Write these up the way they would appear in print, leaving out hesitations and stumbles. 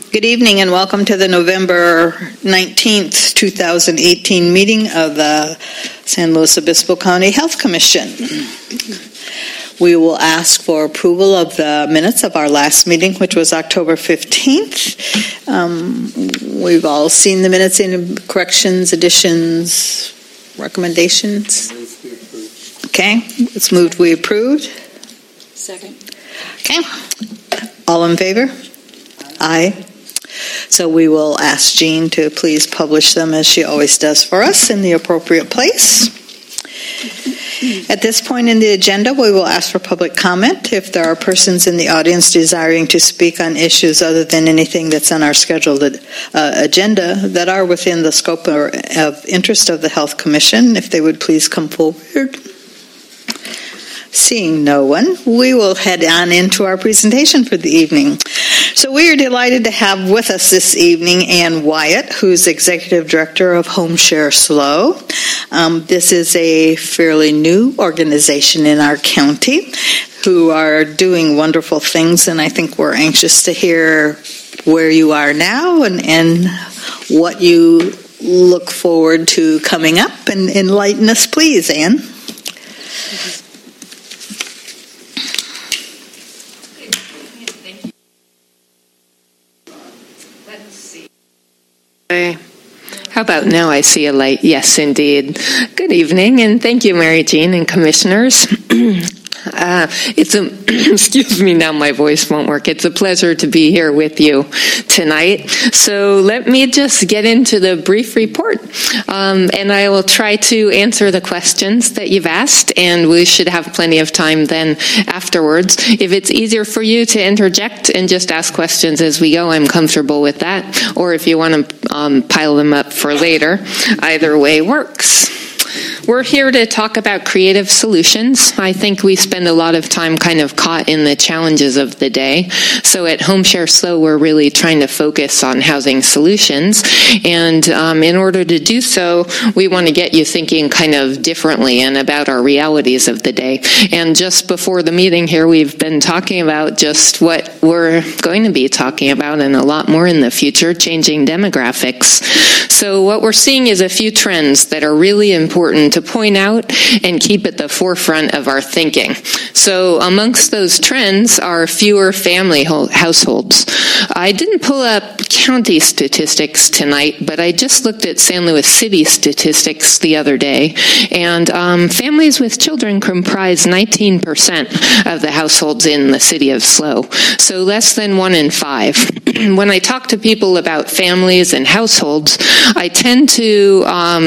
Good evening and welcome to the November 19th, 2018 meeting of the San Luis Obispo County Health Commission. We will ask for approval of the minutes of our last meeting, which was October 15th. We've all seen the minutes, in corrections, additions, recommendations. Okay, it's moved we approved. Second. Okay, all in favor? Aye. So we will ask Jean to please publish them as she always does for us in the appropriate place. At this point in the agenda, we will ask for public comment. If there are persons in the audience desiring to speak on issues other than anything that's on our scheduled agenda that are within the scope of interest of the Health Commission, if they would please come forward. Seeing no one, we will head on into our presentation for the evening. So we are delighted to have with us this evening Ann Wyatt, who's Executive Director of HomeShare SLO. This is a fairly new organization in our county who are doing wonderful things, and I think we're anxious to hear where you are now and what you look forward to coming up. And enlighten us, please, Ann. How about now I see a light? Yes, indeed. Good evening, and thank you, Mary Jean and commissioners. Excuse me, now my voice won't work. It's a pleasure to be here with you tonight. So let me just get into the brief report, and I will try to answer the questions that you've asked, and we should have plenty of time then afterwards. If it's easier for you to interject and just ask questions as we go, I'm comfortable with that. Or if you want to pile them up for later, either way works. We're here to talk about creative solutions. I think we spend a lot of time kind of caught in the challenges of the day. So at HomeShare SLO, we're really trying to focus on housing solutions. And in order to do so, we want to get you thinking kind of differently and about our realities of the day. And just before the meeting here, we've been talking about just what we're going to be talking about and a lot more in the future, changing demographics. So what we're seeing is a few trends that are really important to point out and keep at the forefront of our thinking. So amongst those trends are fewer family households. I didn't pull up county statistics tonight, but I just looked at San Luis City statistics the other day, and families with children comprise 19% of the households in the city of SLO, so less than 1 in 5. When I talk to people about families and households, I tend to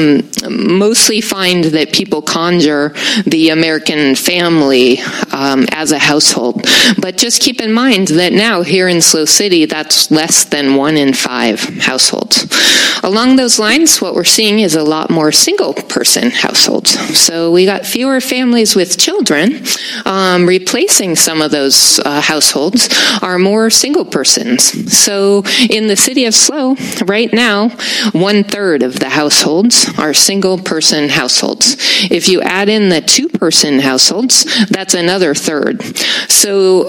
mostly find that people conjure the American family as a household. But just keep in mind that now here in SLO City, that's less than 1 in 5 households. Along those lines, what we're seeing is a lot more single-person households. So we got fewer families with children. Replacing some of those households are more single persons. So in the city of SLO, right now, 1/3 of the households are single-person households. If you add in the 2-person households, that's another third. So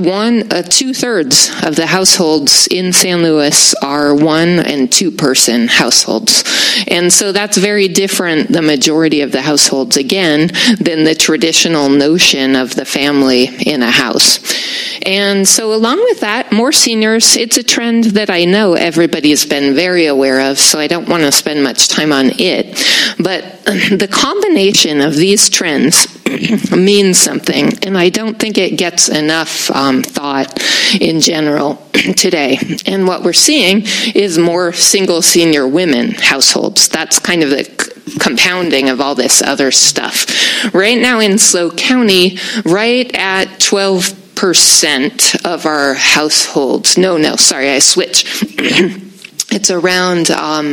2/3 of the households in San Luis are 1 and 2-person households. And so that's very different, the majority of the households, again, than the traditional notion of the family in a house. And so along with that, more seniors, it's a trend that I know everybody's been very aware of, so I don't want to spend much time on it. But the combination of these trends means something, and I don't think it gets enough thought in general today. And what we're seeing is more single senior women households. That's kind of the compounding of all this other stuff. Right now in SLO County, right at 12% of our households. Sorry, I switched. It's around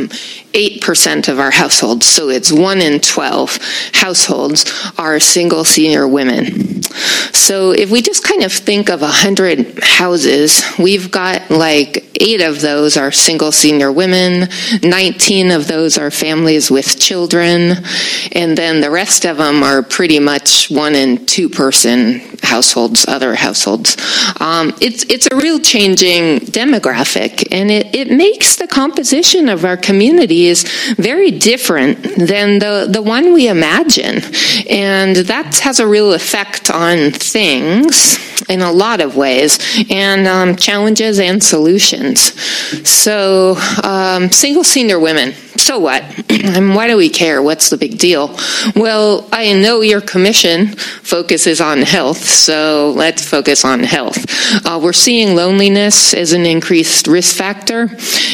8% of our households, so it's 1 in 12 households are single senior women. So if we just kind of think of 100 houses, we've got like 8 of those are single senior women, 19 of those are families with children, and then the rest of them are pretty much 1 and 2 person households, other households. It's a real changing demographic, and it makes the composition of our communities very different than the one we imagine. And that has a real effect on things in a lot of ways, and challenges and solutions. So, single senior women, so what? And why do we care? What's the big deal? Well, I know your commission focuses on health, so let's focus on health. We're seeing loneliness as an increased risk factor.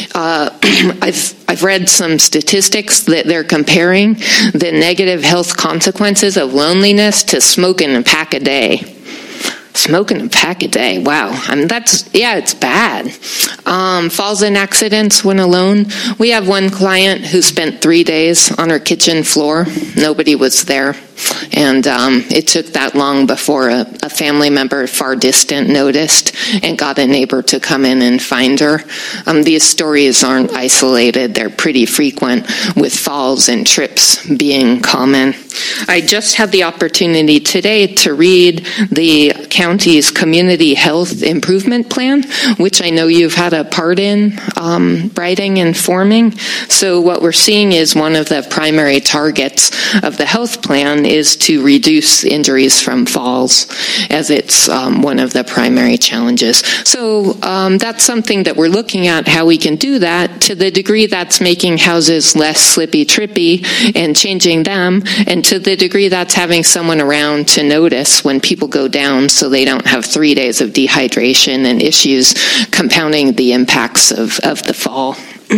I've read some statistics that they're comparing the negative health consequences of loneliness to smoking a pack a day. Smoking a pack a day, wow. I mean, it's bad. Falls in accidents when alone. We have one client who spent 3 days on her kitchen floor. Nobody was there. And it took that long before a family member far distant noticed and got a neighbor to come in and find her. These stories aren't isolated. They're pretty frequent, with falls and trips being common. I just had the opportunity today to read the county's community health improvement plan, which I know you've had a part in writing and forming. So what we're seeing is one of the primary targets of the health plan is to reduce injuries from falls, as it's one of the primary challenges. So that's something that we're looking at, how we can do that to the degree that's making houses less slippy, trippy and changing them, and to the degree that's having someone around to notice when people go down so they don't have 3 days of dehydration and issues compounding the impacts of the fall.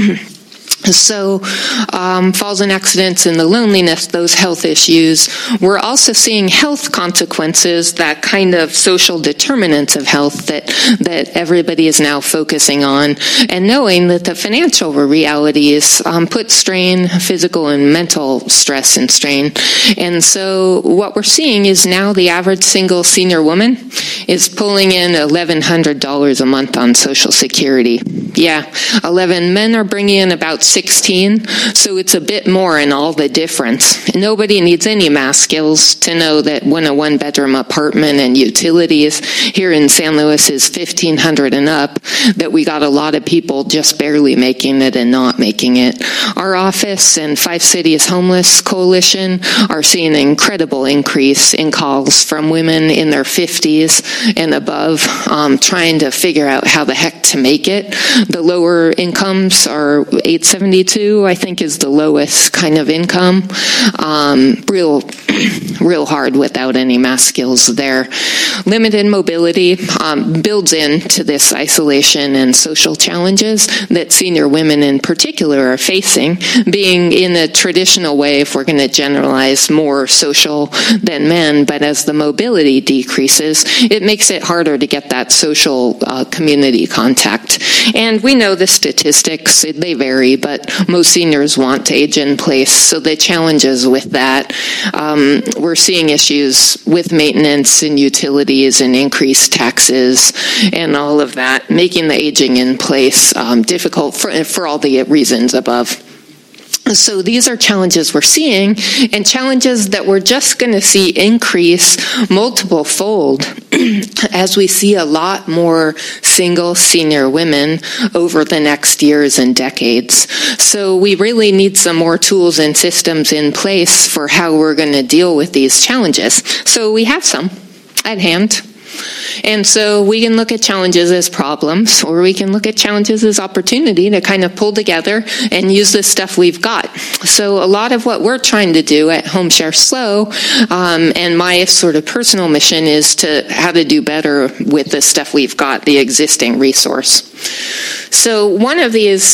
So falls and accidents and the loneliness, those health issues. We're also seeing health consequences, that kind of social determinants of health that everybody is now focusing on, and knowing that the financial realities put strain, physical and mental stress and strain. And so what we're seeing is now the average single senior woman is pulling in $1,100 a month on Social Security. Yeah, 11 men are bringing in about 16, so it's a bit more in all the difference. Nobody needs any math skills to know that when a one-bedroom apartment and utilities here in San Luis is $1,500 and up, that we got a lot of people just barely making it and not making it. Our office and 5 Cities Homeless Coalition are seeing an incredible increase in calls from women in their 50s and above, trying to figure out how the heck to make it. The lower incomes are $872, I think, is the lowest kind of income. Real hard without any math skills there. Limited mobility builds into this isolation and social challenges that senior women in particular are facing, being in a traditional way, if we're going to generalize, more social than men, but as the mobility decreases, it makes it harder to get that social community contact. And we know the statistics, they vary, but most seniors want to age in place, so the challenges with that, we're seeing issues with maintenance and utilities and increased taxes and all of that, making the aging in place difficult for all the reasons above. So these are challenges we're seeing, and challenges that we're just going to see increase multiple fold as we see a lot more single senior women over the next years and decades. So we really need some more tools and systems in place for how we're going to deal with these challenges. So we have some at hand. And so we can look at challenges as problems, or we can look at challenges as opportunity to kind of pull together and use the stuff we've got. So a lot of what we're trying to do at HomeShare SLO, and my sort of personal mission, is to how to do better with the stuff we've got, the existing resource. So one of these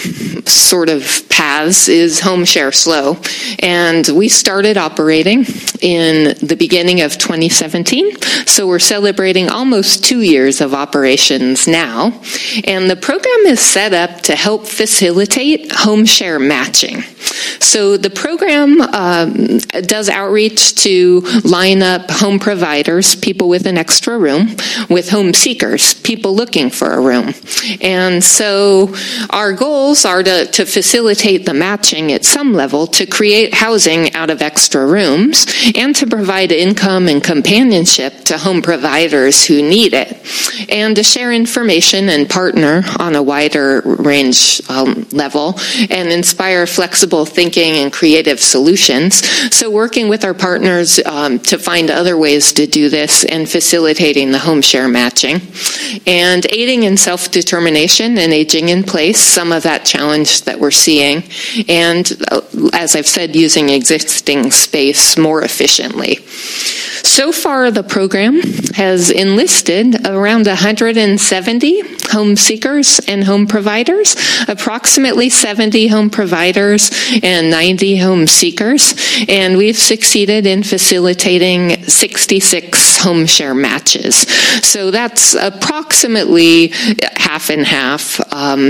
sort of paths is HomeShare SLO, and we started operating in the beginning of 2017. So we're celebrating almost 2 years of operations now. And the program is set up to help facilitate home share matching. So the program does outreach to line up home providers, people with an extra room, with home seekers, people looking for a room. And so our goals are to facilitate the matching at some level, to create housing out of extra rooms, and to provide income and companionship to home providers who need it, and to share information and partner on a wider range level, and inspire flexible thinking and creative solutions. So working with our partners to find other ways to do this and facilitating the home share matching, and aiding in self-determination and aging in place, some of that challenge that we're seeing, and as I've said, using existing space more efficiently. So far, the program has enlisted around 170 home seekers and home providers, approximately 70 home providers and 90 home seekers, and we've succeeded in facilitating 66 home share matches. So that's approximately half and half,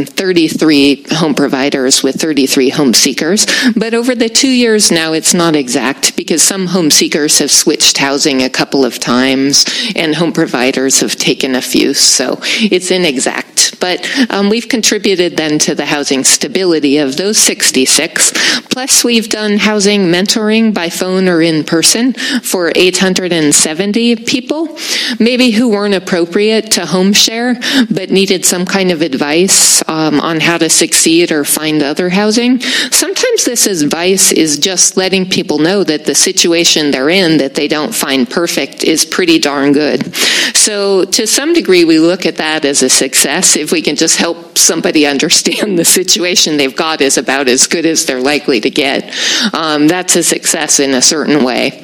33 home providers with 33 home seekers. But over the 2 years now, it's not exact because some home seekers have switched housing a couple of times and home providers have taken a few, so it's inexact. But we've contributed then to the housing stability of those 66. Plus, we've done housing mentoring by phone or in person for 870 people, maybe who weren't appropriate to home share, but needed some kind of advice on how to succeed or find other housing. Sometimes this advice is just letting people know that the situation they're in that they don't find perfect is pretty darn good. So to some degree, we look at that as a success. If we can just help somebody understand the situation they've got is about as good as they're likely to get, that's a success in a certain way.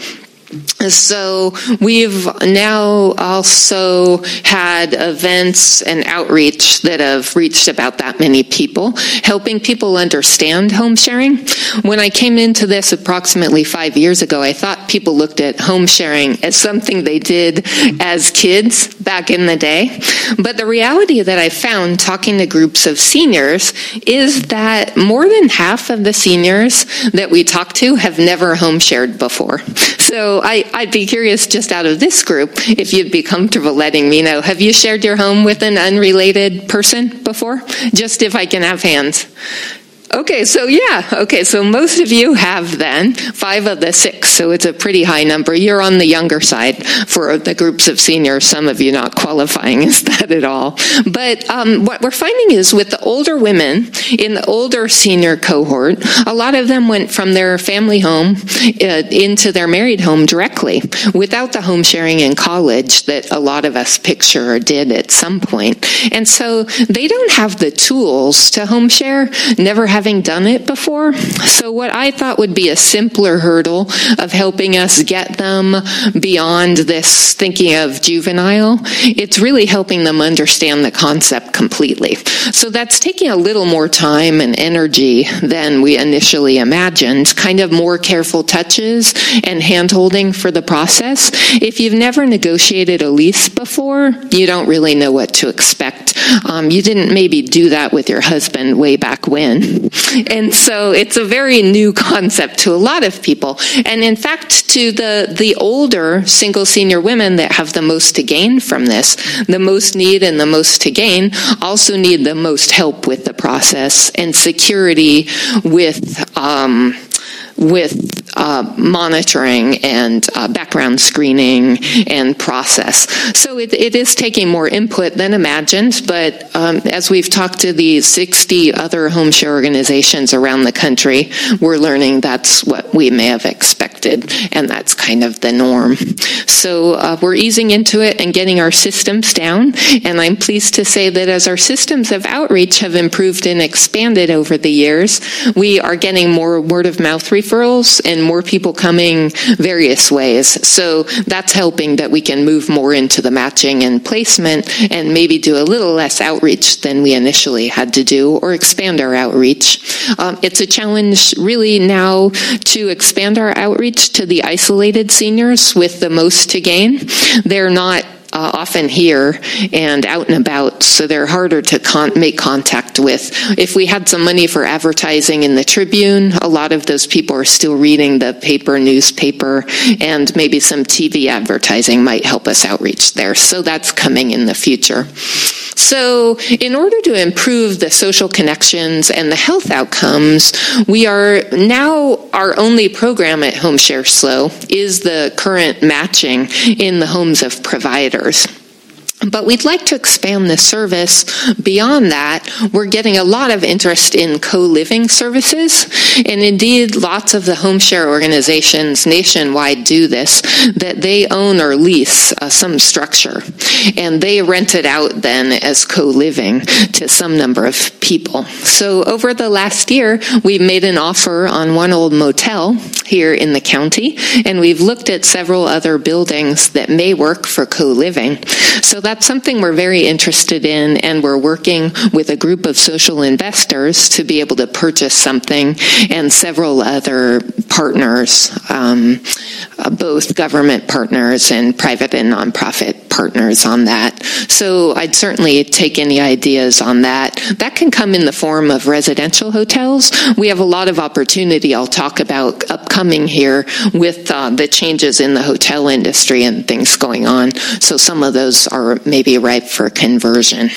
So we've now also had events and outreach that have reached about that many people, helping people understand home sharing. When I came into this approximately 5 years ago, I thought people looked at home sharing as something they did as kids back in the day. But the reality that I found talking to groups of seniors is that more than half of the seniors that we talk to have never home shared before. So I'd be curious, just out of this group, if you'd be comfortable letting me know. Have you shared your home with an unrelated person before? Just if I can have hands. Okay, so most of you have then, 5 of the 6, so it's a pretty high number. You're on the younger side for the groups of seniors, some of you not qualifying as that at all. But what we're finding is with the older women in the older senior cohort, a lot of them went from their family home into their married home directly without the home sharing in college that a lot of us picture or did at some point. And so they don't have the tools to home share, never having done it before. So what I thought would be a simpler hurdle of helping us get them beyond this thinking of juvenile, it's really helping them understand the concept completely. So that's taking a little more time and energy than we initially imagined, kind of more careful touches and hand-holding for the process. If you've never negotiated a lease before, you don't really know what to expect. You didn't maybe do that with your husband way back when. And so it's a very new concept to a lot of people. And in fact, to the older single senior women that have the most to gain from this, the most need and the most to gain also need the most help with the process and security with monitoring and background screening and process. So it is taking more input than imagined, but as we've talked to the 60 other home share organizations around the country, we're learning that's what we may have expected, and that's kind of the norm. So we're easing into it and getting our systems down, and I'm pleased to say that as our systems of outreach have improved and expanded over the years, we are getting more word-of-mouth referrals and more people coming various ways. So that's helping that we can move more into the matching and placement and maybe do a little less outreach than we initially had to do or expand our outreach. It's a challenge really now to expand our outreach outreach to the isolated seniors with the most to gain. They're not often here and out and about, so they're harder to make contact with. If we had some money for advertising in the Tribune, a lot of those people are still reading the newspaper, and maybe some TV advertising might help us outreach there. So that's coming in the future. So in order to improve the social connections and the health outcomes, we are now, our only program at HomeShare SLO is the current matching in the homes of providers. But we'd like to expand the service beyond that. We're getting a lot of interest in co-living services, and indeed lots of the HomeShare organizations nationwide do this, that they own or lease some structure, and they rent it out then as co-living to some number of people. So over the last year, we've made an offer on one old motel here in the county, and we've looked at several other buildings that may work for co-living. So that's something we're very interested in, and we're working with a group of social investors to be able to purchase something, and several other partners, both government partners and private and nonprofit partners on that. So I'd certainly take any ideas on that. That can come in the form of residential hotels. We have a lot of opportunity I'll talk about upcoming here with the changes in the hotel industry and things going on. So some of those are maybe ripe for conversion.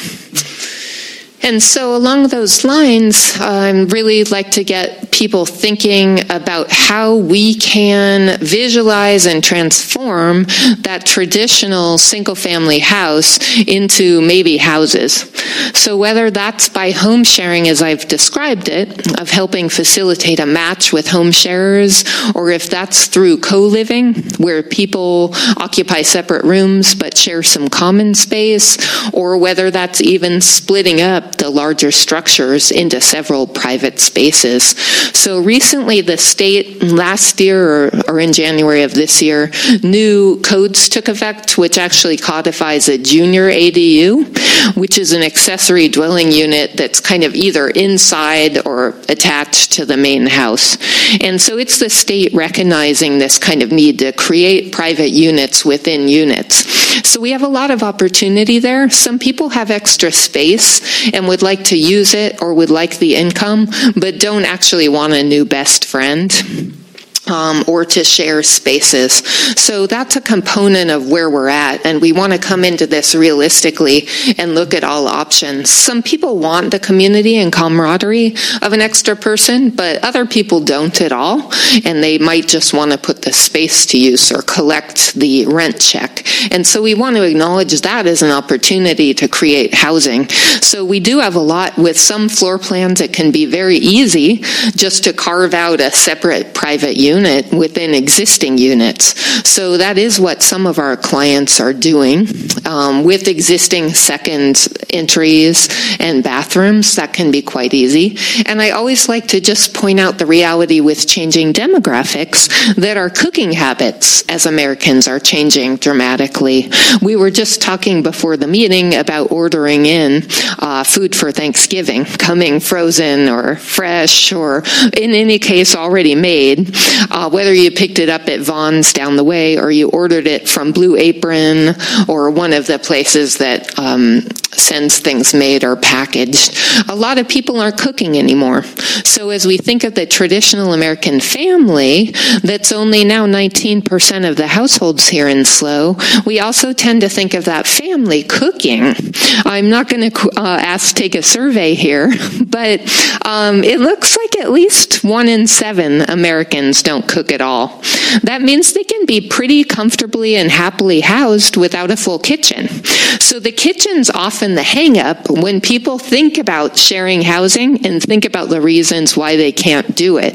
And so along those lines, I'd really like to get people thinking about how we can visualize and transform that traditional single-family house into maybe houses. So whether that's by home sharing, as I've described it, of helping facilitate a match with home sharers, or if that's through co-living, where people occupy separate rooms but share some common space, or whether that's even splitting up the larger structures into several private spaces. So recently the state, last year or in January of this year, new codes took effect, which actually codifies a junior ADU, which is an accessory dwelling unit that's kind of either inside or attached to the main house. And so it's the state recognizing this kind of need to create private units within units. So we have a lot of opportunity there. Some people have extra space and would like to use it or would like the income, but don't actually want a new best friend. Or to share spaces. So that's a component of where we're at, and we want to come into this realistically and look at all options. Some people want the community and camaraderie of an extra person, but other people don't at all, and they might just want to put the space to use or collect the rent check. And so we want to acknowledge that as an opportunity to create housing. So we do have a lot with some floor plans. It can be very easy just to carve out a separate private unit within existing units. So that is what some of our clients are doing with existing second entries and bathrooms. That can be quite easy. And I always like to just point out the reality with changing demographics that our cooking habits as Americans are changing dramatically. We were just talking before the meeting about ordering in food for Thanksgiving, coming frozen or fresh or in any case already made. Whether you picked it up at Vaughn's down the way or you ordered it from Blue Apron or one of the places that sends things made or packaged, a lot of people aren't cooking anymore. So as we think of the traditional American family, that's only now 19% of the households here in SLO, we also tend to think of that family cooking. I'm not going to take a survey here, but it looks like at least 1 in 7 Americans don't cook at all. That means they can be pretty comfortably and happily housed without a full kitchen. So the kitchen's often the hang-up when people think about sharing housing and think about the reasons why they can't do it.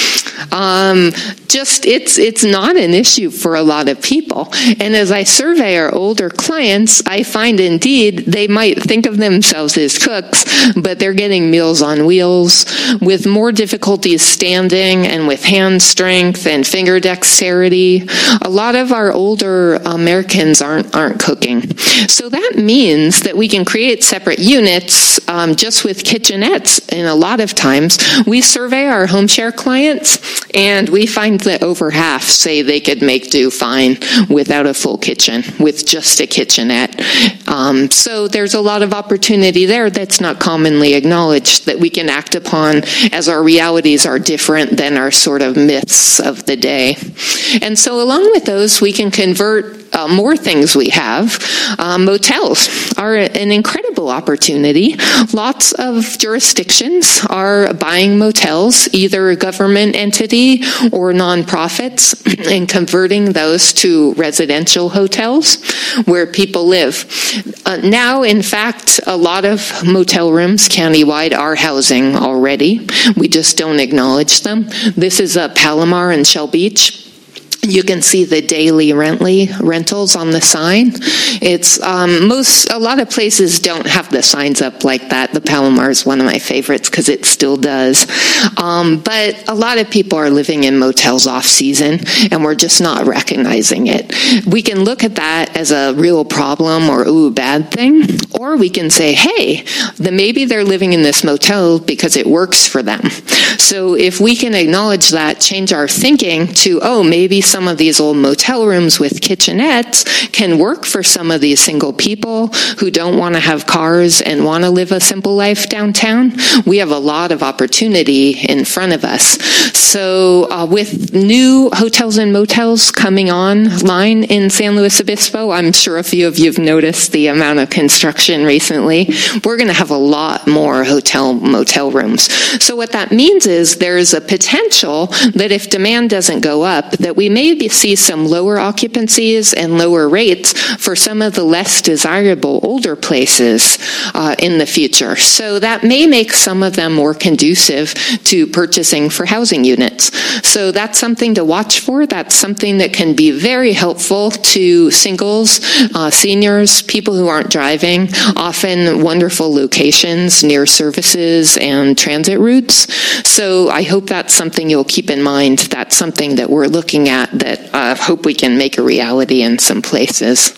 It's not an issue for a lot of people. And as I survey our older clients, I find indeed they might think of themselves as cooks, but they're getting Meals on Wheels with more difficulties standing and with hand strength and finger dexterity. A lot of our older Americans aren't cooking. So that means that we can can create separate units just with kitchenettes. And a lot of times we survey our home share clients, and we find that over half say they could make do fine without a full kitchen, with just a kitchenette. So there's a lot of opportunity there that's not commonly acknowledged, that we can act upon as our realities are different than our sort of myths of the day. And so along with those, we can convert more things we have. Motels are an incredible opportunity. Lots of jurisdictions are buying motels, either a government entity or nonprofits, and converting those to residential hotels where people live. Now, in fact, a lot of motel rooms countywide are housing already. We just don't acknowledge them. This is Palomar and Shell Beach. You can see the daily rentals on the sign. It's a lot of places don't have the signs up like that. The Palomar is one of my favorites because it still does. But a lot of people are living in motels off season, and we're just not recognizing it. We can look at that as a real problem or bad thing, or we can say, hey, maybe they're living in this motel because it works for them. So if we can acknowledge that, change our thinking to, maybe some of these old motel rooms with kitchenettes can work for some of these single people who don't want to have cars and want to live a simple life downtown. We have a lot of opportunity in front of us. So with new hotels and motels coming online in San Luis Obispo, I'm sure a few of you have noticed the amount of construction recently. We're going to have a lot more motel rooms. So what that means is there's a potential that if demand doesn't go up, that we may see some lower occupancies and lower rates for some of the less desirable older places in the future. So that may make some of them more conducive to purchasing for housing units. So that's something to watch for. That's something that can be very helpful to singles, seniors, people who aren't driving, often wonderful locations near services and transit routes. So I hope that's something you'll keep in mind. That's something that we're looking at that I hope we can make a reality in some places.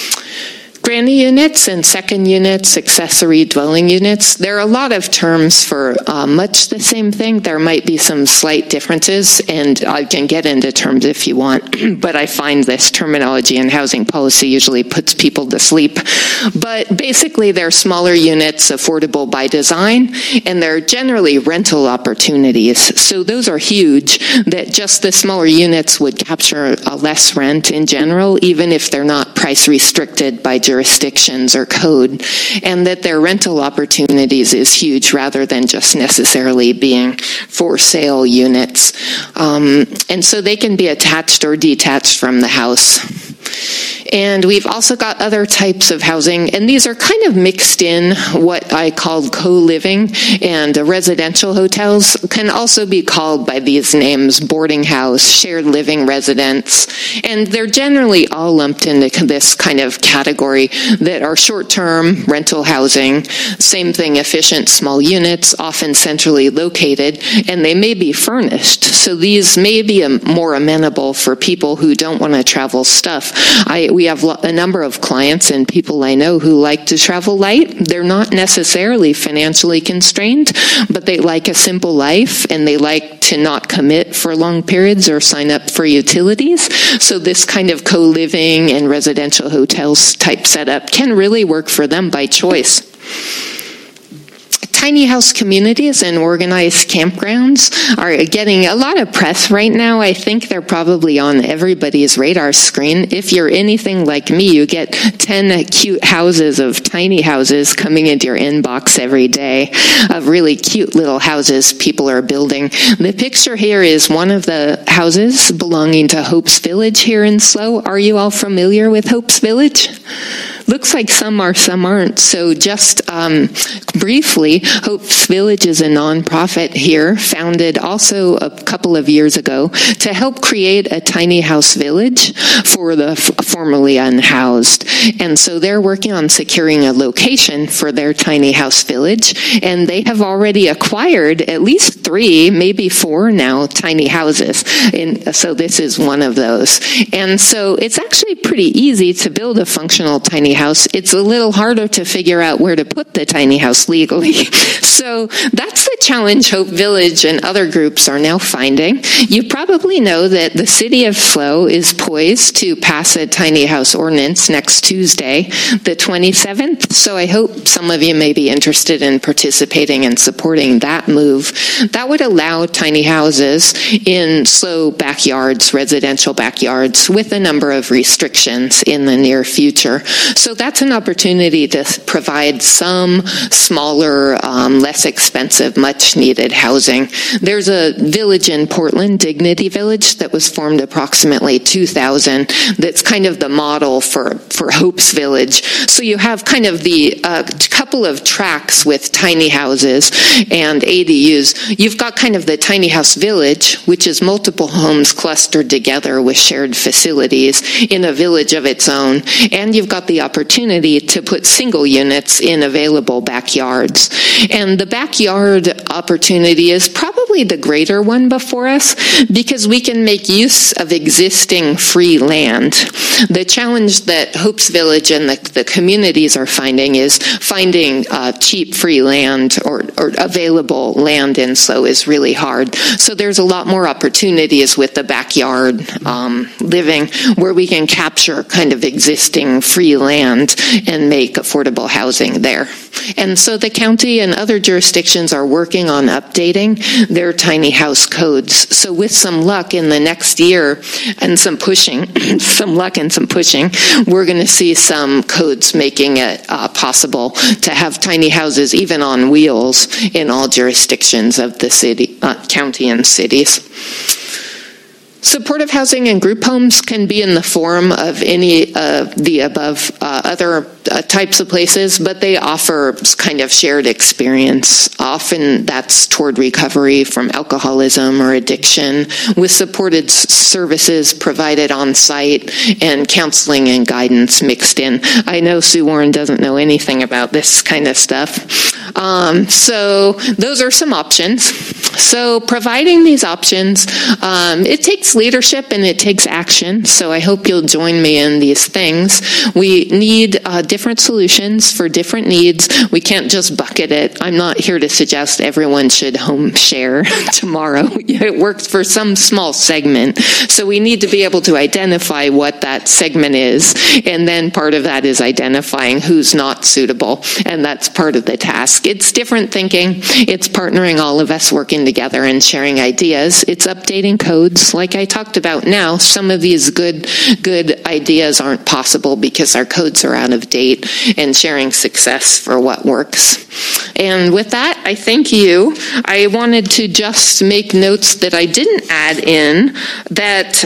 Granny units and second units, accessory dwelling units, there are a lot of terms for much the same thing. There might be some slight differences, and I can get into terms if you want, but I find this terminology in housing policy usually puts people to sleep. But basically, they're smaller units, affordable by design, and they're generally rental opportunities. So those are huge, that just the smaller units would capture less rent in general, even if they're not price restricted by jurisdictions or code, and that their rental opportunities is huge rather than just necessarily being for sale units. And so they can be attached or detached from the house. And we've also got other types of housing, and these are kind of mixed in, what I call co-living, and residential hotels can also be called by these names: boarding house, shared living residence, and they're generally all lumped into this kind of category that are short-term rental housing. Same thing, efficient small units, often centrally located, and they may be furnished. So these may be more amenable for people who don't want to travel stuff. We have a number of clients and people I know who like to travel light. They're not necessarily financially constrained, but they like a simple life and they like to not commit for long periods or sign up for utilities. So this kind of co-living and residential hotels type setup can really work for them by choice. Tiny house communities and organized campgrounds are getting a lot of press right now. I think they're probably on everybody's radar screen. If you're anything like me, you get 10 cute houses of tiny houses coming into your inbox every day of really cute little houses people are building. The picture here is one of the houses belonging to Hope's Village here in SLO. Are you all familiar with Hope's Village? Looks like some are, some aren't. So just briefly, Hope's Village is a nonprofit here, founded also a couple of years ago to help create a tiny house village for the formerly unhoused. And so they're working on securing a location for their tiny house village, and they have already acquired at least 3, maybe 4 now, tiny houses. And so this is one of those. And so it's actually pretty easy to build a functional tiny tiny house, it's a little harder to figure out where to put the tiny house legally. So that's the challenge Hope Village and other groups are now finding. You probably know that the City of SLO is poised to pass a tiny house ordinance next Tuesday, the 27th. So I hope some of you may be interested in participating and supporting that move. That would allow tiny houses in SLO backyards, residential backyards, with a number of restrictions in the near future. So that's an opportunity to provide some smaller, less expensive, much needed housing. There's a village in Portland, Dignity Village, that was formed approximately 2000. That's kind of the model for Hope's Village. So you have kind of the couple of tracks with tiny houses and ADUs. You've got kind of the tiny house village, which is multiple homes clustered together with shared facilities in a village of its own. And you've got the opportunity to put single units in available backyards. And the backyard opportunity is probably the greater one before us because we can make use of existing free land. The challenge that Hope's Village and the communities are finding is finding cheap free land or available land in SLO is really hard. So there's a lot more opportunities with the backyard living where we can capture kind of existing free land and make affordable housing there. And so the county and other jurisdictions are working on updating their tiny house codes. So with some luck in the next year and some pushing, we're going to see some codes making it possible to have tiny houses even on wheels in all jurisdictions of the city, county and cities. Supportive housing and group homes can be in the form of any of the above other types of places, but they offer kind of shared experience. Often that's toward recovery from alcoholism or addiction, with supported services provided on site and counseling and guidance mixed in. I know Sue Warren doesn't know anything about this kind of stuff. So those are some options. So providing these options, it takes leadership and it takes action. So I hope you'll join me in these things. We need different solutions for different needs. We can't just bucket it. I'm not here to suggest everyone should home share tomorrow. It works for some small segment. So we need to be able to identify what that segment is. And then part of that is identifying who's not suitable. And that's part of the task. It's different thinking. It's partnering all of us working together and sharing ideas. It's updating codes. Like I talked about now, some of these good ideas aren't possible because our codes are out of date, and sharing success for what works. And with that, I thank you. I wanted to just make notes that I didn't add in that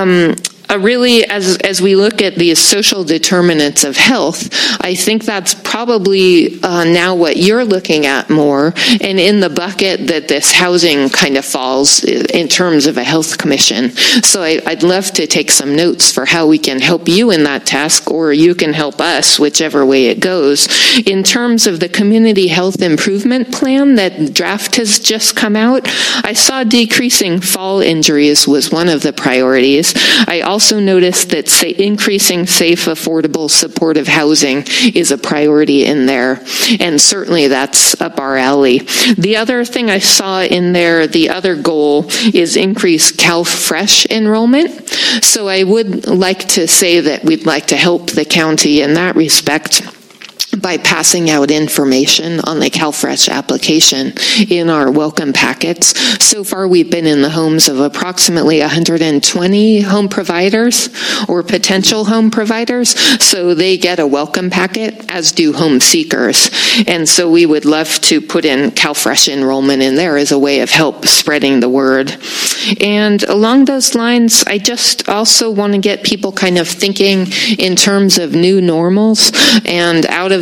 really, as we look at these social determinants of health, I think that's probably now what you're looking at more, and in the bucket that this housing kind of falls in terms of a health commission. So I'd love to take some notes for how we can help you in that task, or you can help us, whichever way it goes. In terms of the community health improvement plan, that draft has just come out, I saw decreasing fall injuries was one of the priorities. I also noticed that increasing safe, affordable, supportive housing is a priority in there, and certainly that's up our alley. The other thing I saw in there, the other goal, is increase CalFresh enrollment. So I would like to say that we'd like to help the county in that respect by passing out information on the CalFresh application in our welcome packets. So far, we've been in the homes of approximately 120 home providers or potential home providers. So they get a welcome packet, as do home seekers. And so we would love to put in CalFresh enrollment in there as a way of help spreading the word. And along those lines, I just also want to get people kind of thinking in terms of new normals and out of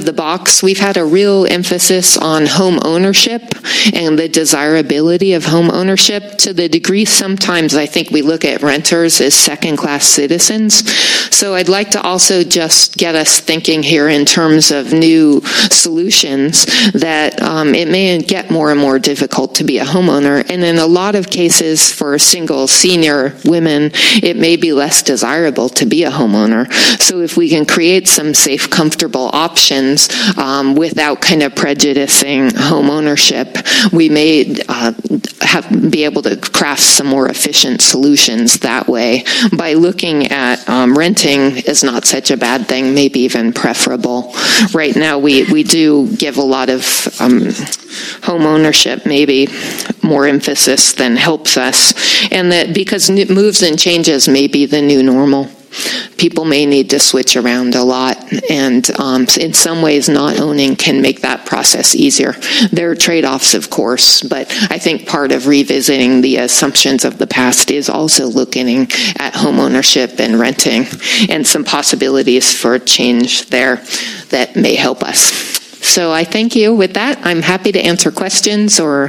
of the box. We've had a real emphasis on home ownership and the desirability of home ownership, to the degree sometimes I think we look at renters as second-class citizens. So I'd like to also just get us thinking here in terms of new solutions that it may get more and more difficult to be a homeowner. And in a lot of cases for single senior women, it may be less desirable to be a homeowner. So if we can create some safe, comfortable options without kind of prejudicing home ownership, we may be able to craft some more efficient solutions that way by looking at renting is not such a bad thing, maybe even preferable. Right now we do give a lot of home ownership, maybe more emphasis than helps us, and that because moves and changes may be the new normal. People may need to switch around a lot, and in some ways not owning can make that process easier. There are trade-offs, of course, but I think part of revisiting the assumptions of the past is also looking at home ownership and renting and some possibilities for change there that may help us. So I thank you. With that, I'm happy to answer questions or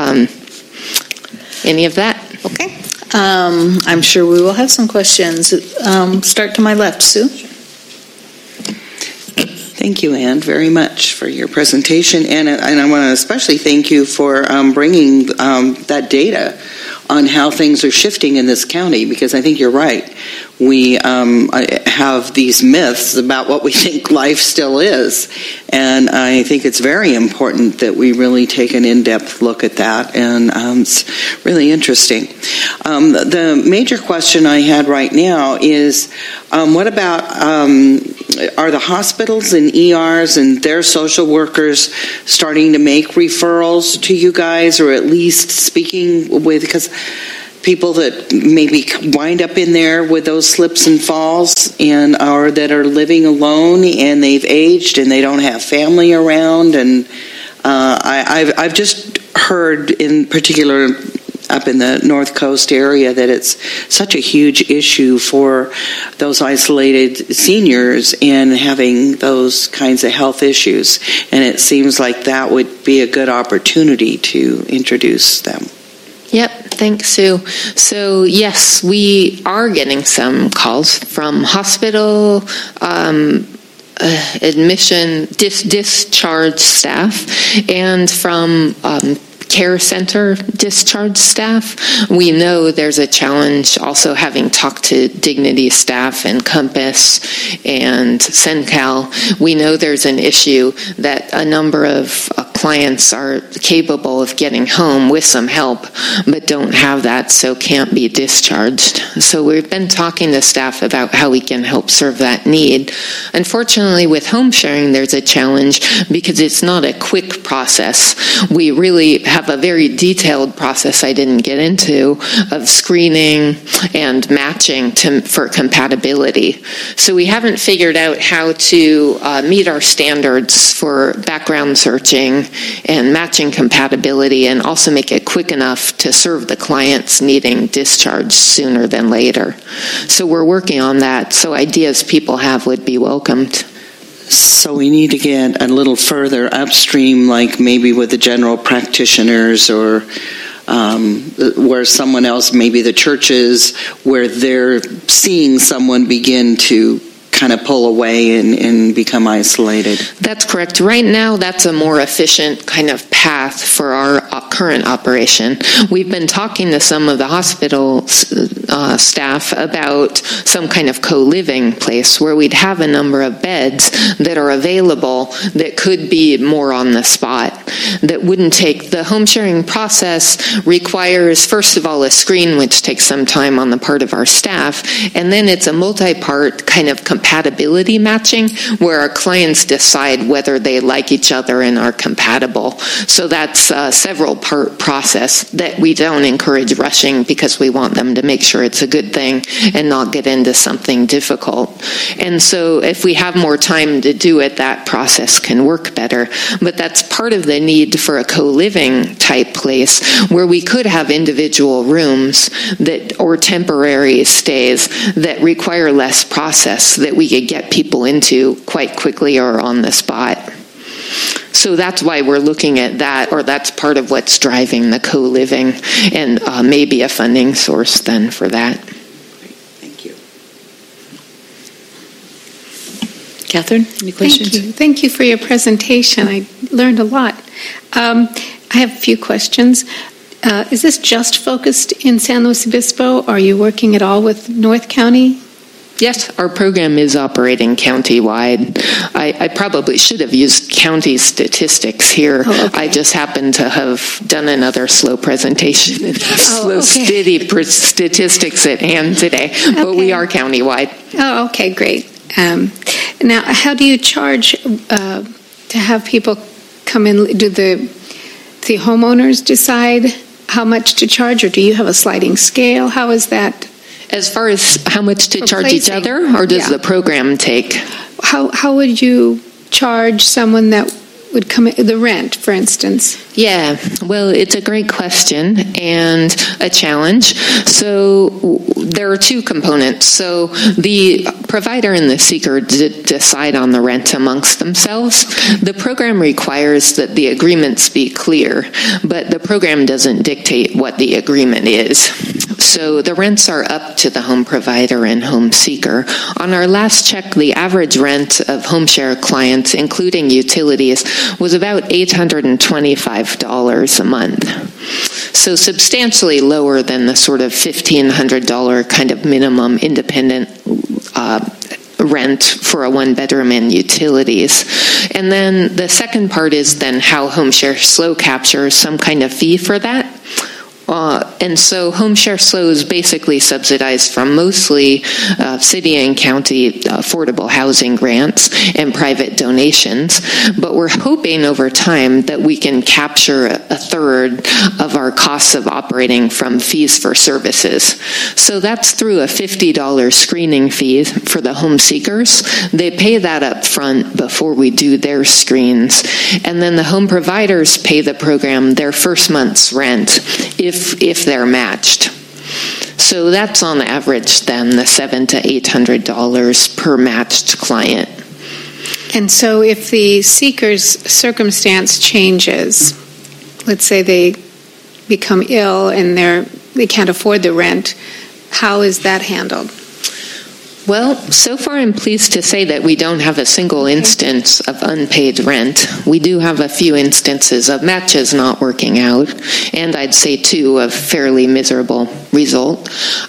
any of that. Okay. I'm sure we will have some questions. Start to my left, Sue. Thank you, Ann, very much for your presentation. And I want to especially thank you for bringing that data on how things are shifting in this county, because I think you're right. We have these myths about what we think life still is, and I think it's very important that we really take an in-depth look at that, and it's really interesting. The major question I had right now is, what about, are the hospitals and ERs and their social workers starting to make referrals to you guys, or at least speaking with, because people that maybe wind up in there with those slips and falls, and or that are living alone and they've aged and they don't have family around, and I've just heard in particular up in the North Coast area that it's such a huge issue for those isolated seniors and having those kinds of health issues, and it seems like that would be a good opportunity to introduce them. Yep, thanks, Sue. So yes, we are getting some calls from hospital admission discharge staff and from care center discharge staff. We know there's a challenge also, having talked to Dignity staff and Compass and CenCal. We know there's an issue that a number of clients are capable of getting home with some help, but don't have that, so can't be discharged. So we've been talking to staff about how we can help serve that need. Unfortunately, with home sharing, there's a challenge because it's not a quick process. We really have a very detailed process I didn't get into of screening and matching for compatibility. So we haven't figured out how to meet our standards for background searching and matching compatibility, and also make it quick enough to serve the clients needing discharge sooner than later. So we're working on that. So ideas people have would be welcomed. So we need to get a little further upstream, like maybe with the general practitioners, or where someone else, maybe the churches, where they're seeing someone begin to kind of pull away and become isolated. That's correct. Right now, that's a more efficient kind of path for our current operation. We've been talking to some of the hospital staff about some kind of co-living place where we'd have a number of beds that are available that could be more on the spot, that wouldn't take. The home sharing process requires, first of all, a screen, which takes some time on the part of our staff, and then it's a multi-part kind of compatibility matching where our clients decide whether they like each other and are compatible. So that's a several part process that we don't encourage rushing, because we want them to make sure it's a good thing and not get into something difficult. And so if we have more time to do it, that process can work better. But that's part of the need for a co-living type place where we could have individual rooms that, or temporary stays that require less process, that we could get people into quite quickly or on the spot. So that's why we're looking at that, or that's part of what's driving the co-living, and maybe a funding source then for that. Thank you. Catherine, any questions? Thank you for your presentation. I learned a lot. I have a few questions. Is this just focused in San Luis Obispo? Are you working at all with North County? Yes, our program is operating county-wide. I probably should have used county statistics here. Oh, okay. I just happen to have done another slow presentation and have city statistics at hand today, but we are county-wide. Oh, okay, great. Now, how do you charge to have people come in? Do the homeowners decide how much to charge, or do you have a sliding scale? How is that? As far as how much to charge each placing. other, or does the program take? How would you charge someone that would come in, the rent, for instance? Yeah, well, it's a great question and a challenge. So there are two components. So the provider and the seeker decide on the rent amongst themselves. The program requires that the agreements be clear, but the program doesn't dictate what the agreement is. So the rents are up to the home provider and home seeker. On our last check, the average rent of home share clients, including utilities, was about $825 a month. So substantially lower than the sort of $1,500 kind of minimum independent rent for a one-bedroom and utilities. And then the second part is then how Home Share Slow captures some kind of fee for that. And so Home Share Slow is basically subsidized from mostly city and county affordable housing grants and private donations, but we're hoping over time that we can capture a third of our costs of operating from fees for services. So that's through a $50 screening fee for the home seekers. They pay that up front before we do their screens, and then the home providers pay the program their first month's rent if they're matched. So that's on average then the $700 to $800 per matched client. And so if the seeker's circumstance changes, let's say they become ill and they can't afford the rent, how is that handled? Well, so far I'm pleased to say that we don't have a single instance of unpaid rent. We do have a few instances of matches not working out, and I'd say two of fairly miserable result.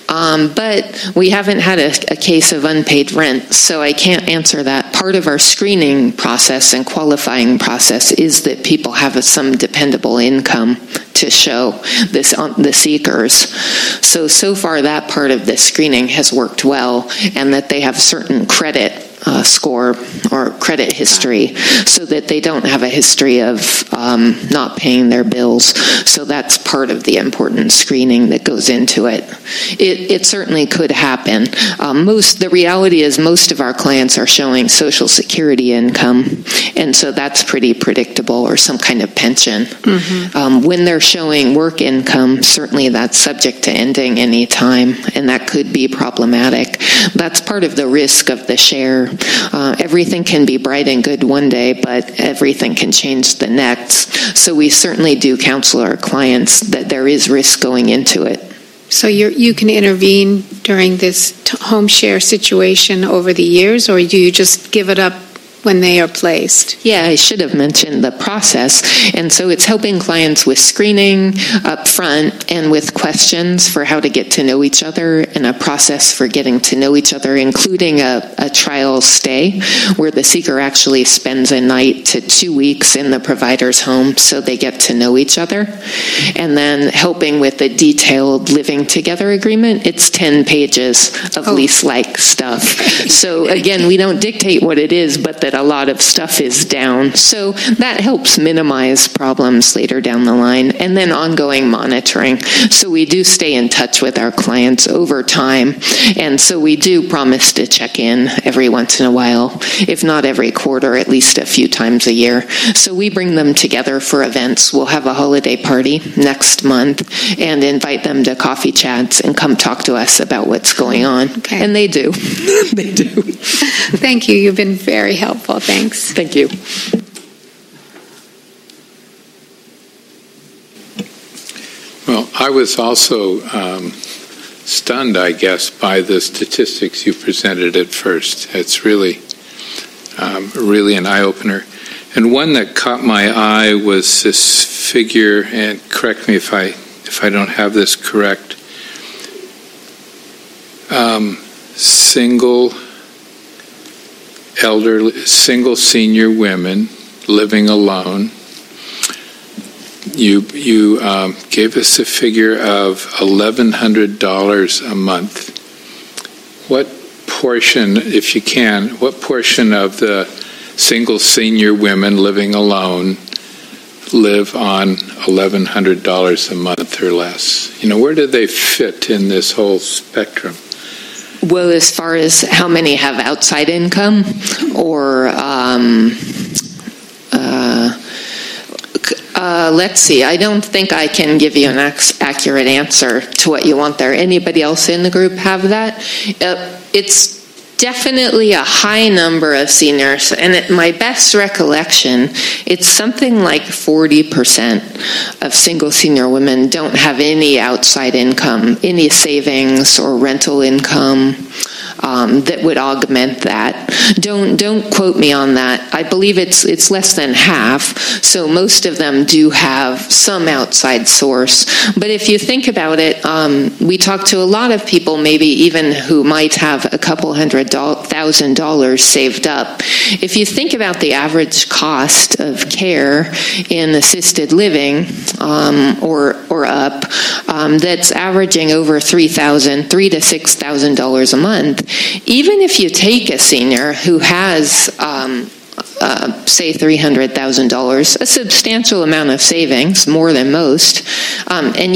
But we haven't had a case of unpaid rent, so I can't answer that. Part of our screening process and qualifying process is that people have some dependable income to show this on the seekers. So far that part of the screening has worked well, and that they have certain credit score or credit history, so that they don't have a history of not paying their bills. So that's part of the important screening that goes into it. It certainly could happen. The reality is most of our clients are showing Social Security income, and so that's pretty predictable, or some kind of pension. Mm-hmm. When they're showing work income, certainly that's subject to ending any time, and that could be problematic. That's part of the risk of the share. Everything can be bright and good one day, but everything can change the next. So we certainly do counsel our clients that there is risk going into it. So you can intervene during this home share situation over the years, or do you just give it up when they are placed? Yeah, I should have mentioned the process. And so it's helping clients with screening up front and with questions for how to get to know each other, and a process for getting to know each other, including a trial stay where the seeker actually spends a night to 2 weeks in the provider's home so they get to know each other. And then helping with a detailed living together agreement. It's 10 pages of lease-like stuff. So again, we don't dictate what it is, but the that a lot of stuff is down. So that helps minimize problems later down the line. And then ongoing monitoring. So we do stay in touch with our clients over time. And so we do promise to check in every once in a while, if not every quarter, at least a few times a year. So we bring them together for events. We'll have a holiday party next month and invite them to coffee chats and come talk to us about what's going on. Okay. And they do. They do. Thank you. You've been very helpful. Thanks. Thank you. Well, I was also stunned, I guess, by the statistics you presented at first. It's really an eye-opener. And one that caught my eye was this figure, and correct me if I don't have this correct, single senior women living alone. You gave us a figure of $1,100 a month. What portion, if you can, what portion of the single senior women living alone live on $1,100 a month or less? Where do they fit in this whole spectrum? Well, as far as how many have outside income, or let's see. I don't think I can give you an accurate answer to what you want there. Anybody else in the group have that? It's definitely a high number of seniors, and my best recollection, it's something like 40% of single senior women don't have any outside income, any savings or rental income that would augment that. Don't quote me on that. I believe it's less than half, so most of them do have some outside source. But if you think about it, we talk to a lot of people, maybe even who might have a couple $100,000 saved up. If you think about the average cost of care in assisted living or up, that's averaging over $3,000 to $6,000 a month. Even if you take a senior who has, say, $300,000, a substantial amount of savings, more than most, and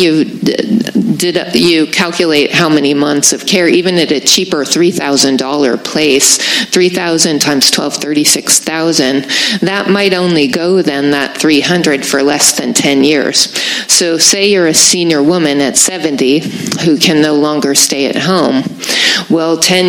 you calculate how many months of care, even at a cheaper $3,000 place, 3,000 times 12, 36,000, that might only go then that 300 for less than 10 years. So say you're a senior woman at 70 who can no longer stay at home. Well, 10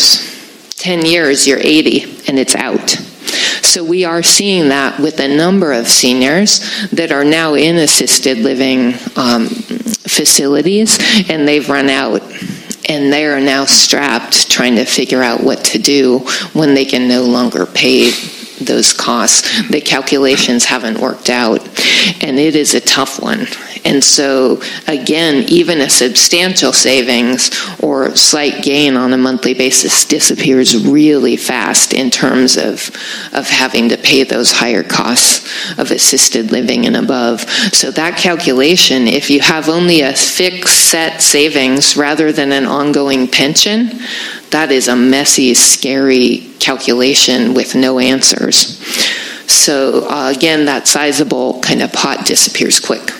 years, you're 80 and it's out. So we are seeing that with a number of seniors that are now in assisted living facilities, and they've run out, and they are now strapped trying to figure out what to do when they can no longer pay those costs. The calculations haven't worked out, and it is a tough one. And so, again, even a substantial savings or slight gain on a monthly basis disappears really fast in terms of having to pay those higher costs of assisted living and above. So that calculation, if you have only a fixed set savings rather than an ongoing pension, that is a messy, scary calculation with no answers. So again, that sizable kind of pot disappears quick.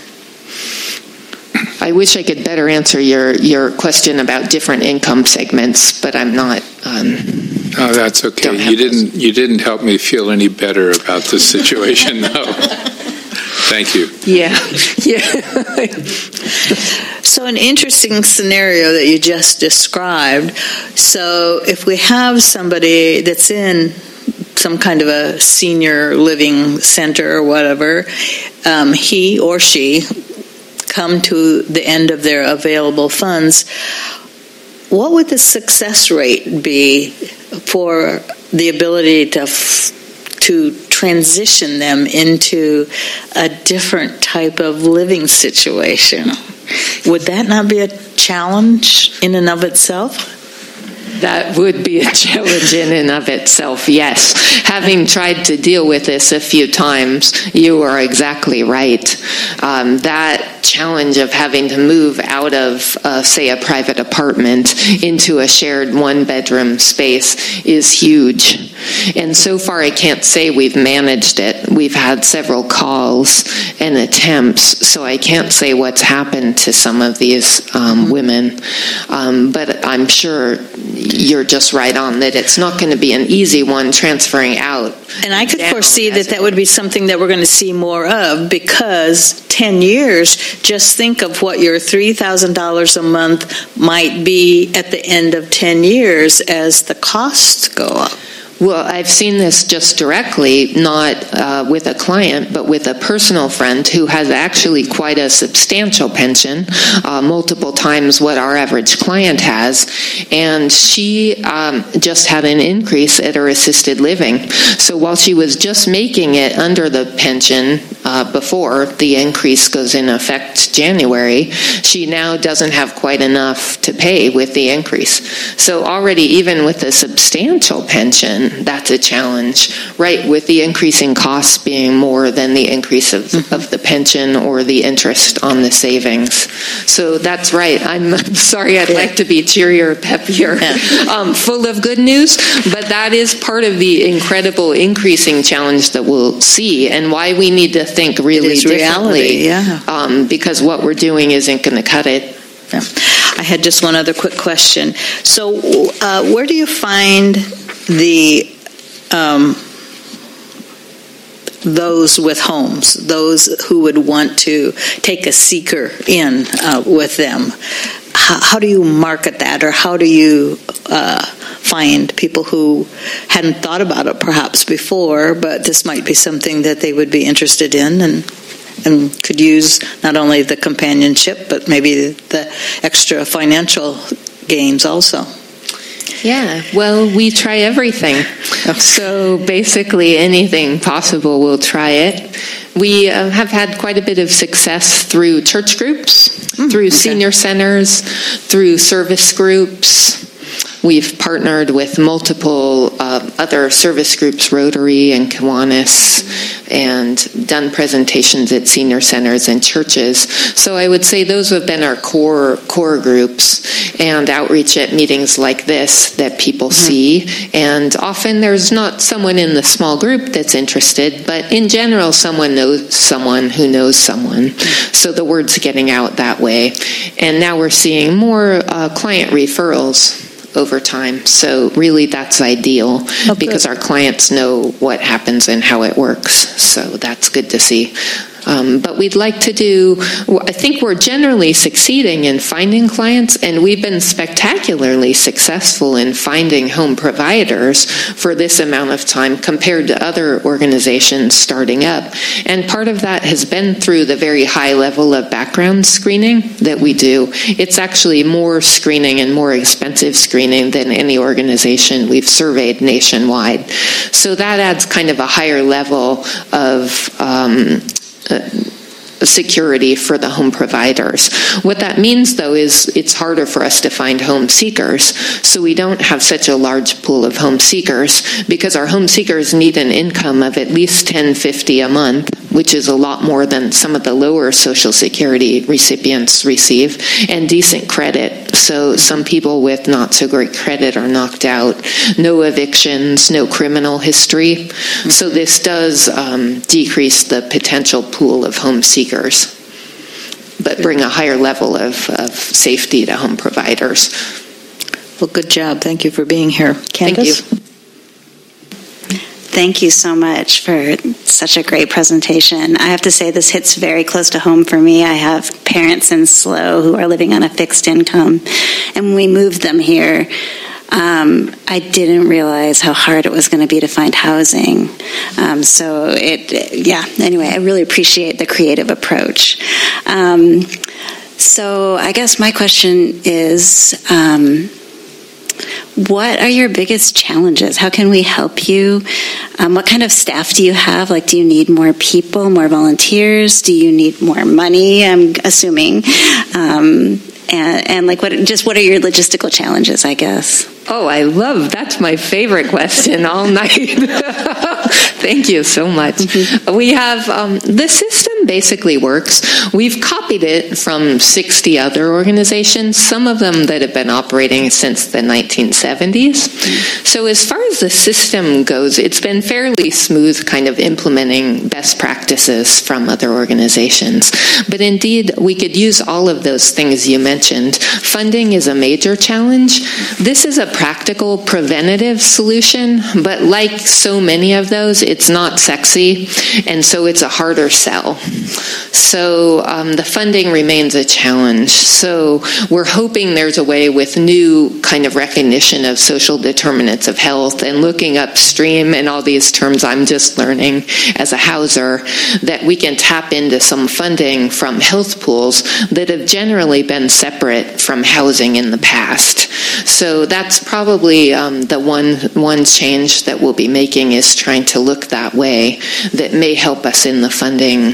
I wish I could better answer your question about different income segments, but I'm not. Oh, that's okay. You didn't help me feel any better about the situation, though. Thank you. Yeah. So an interesting scenario that you just described. So if we have somebody that's in some kind of a senior living center or whatever, he or she come to the end of their available funds, what would the success rate be for the ability to transition them into a different type of living situation? Would that not be a challenge in and of itself? That would be a challenge in and of itself, yes. Having tried to deal with this a few times, you are exactly right. That challenge of having to move out of, say, a private apartment into a shared one-bedroom space is huge. And so far, I can't say we've managed it. We've had several calls and attempts, so I can't say what's happened to some of these women. But I'm sure you're just right on that it's not going to be an easy one transferring out. And I could foresee that would be something that we're going to see more of, because 10 years, just think of what your $3,000 a month might be at the end of 10 years as the costs go up. Well, I've seen this just directly, not with a client, but with a personal friend who has actually quite a substantial pension, multiple times what our average client has, and she just had an increase at her assisted living. So while she was just making it under the pension before the increase goes in effect January, she now doesn't have quite enough to pay with the increase. So already, even with a substantial pension, that's a challenge, right? With the increasing costs being more than the increase of the pension or the interest on the savings. So that's right. I'm sorry, I'd like to be cheerier, peppier, full of good news, but that is part of the incredible increasing challenge that we'll see, and why we need to think really differently. Reality, because what we're doing isn't going to cut it. Yeah. I had just one other quick question. So where do you find those with homes, those who would want to take a seeker in with them? How do you market that, or how do you find people who hadn't thought about it perhaps before, but this might be something that they would be interested in and could use not only the companionship, but maybe the extra financial gains also? Yeah, well, we try everything. So basically anything possible, we'll try it. We have had quite a bit of success through church groups, through senior centers, through service groups. We've partnered with multiple other service groups, Rotary and Kiwanis, and done presentations at senior centers and churches. So I would say those have been our core groups, and outreach at meetings like this that people see. And often there's not someone in the small group that's interested, but in general, someone knows someone who knows someone. So the word's getting out that way. And now we're seeing more client referrals over time. So really that's ideal because our clients know what happens and how it works. So that's good to see. But we'd like to do, I think we're generally succeeding in finding clients, and we've been spectacularly successful in finding home providers for this amount of time compared to other organizations starting up. And part of that has been through the very high level of background screening that we do. It's actually more screening and more expensive screening than any organization we've surveyed nationwide. So that adds kind of a higher level of security for the home providers. What that means, though, is it's harder for us to find home seekers. So we don't have such a large pool of home seekers because our home seekers need an income of at least $10.50 a month, which is a lot more than some of the lower Social Security recipients receive, and decent credit. So some people with not so great credit are knocked out. No evictions, no criminal history. So this does decrease the potential pool of home seekers, but bring a higher level of safety to home providers. Well, good job. Thank you for being here. Candace? Thank you. Thank you so much for such a great presentation. I have to say this hits very close to home for me. I have parents in SLO who are living on a fixed income, and when we moved them here, I didn't realize how hard it was going to be to find housing. Anyway, I really appreciate the creative approach. So I guess my question is, what are your biggest challenges? How can we help you? What kind of staff do you have? Like, do you need more people, more volunteers? Do you need more money, I'm assuming? And what are your logistical challenges, I guess? Oh, I love, that's my favorite question all night. Thank you so much. Mm-hmm. We have, the system basically works. We've copied it from 60 other organizations, some of them that have been operating since the 1970s. So as far as the system goes, it's been fairly smooth kind of implementing best practices from other organizations. But indeed, we could use all of those things you mentioned. Funding is a major challenge. This is a practical preventative solution, but like so many of those, it's not sexy, and so it's a harder sell. So the funding remains a challenge. So we're hoping there's a way with new kind of recognition of social determinants of health and looking upstream and all these terms I'm just learning as a houser, that we can tap into some funding from health pools that have generally been separate from housing in the past. So that's probably the one change that we'll be making, is trying to look that way that may help us in the funding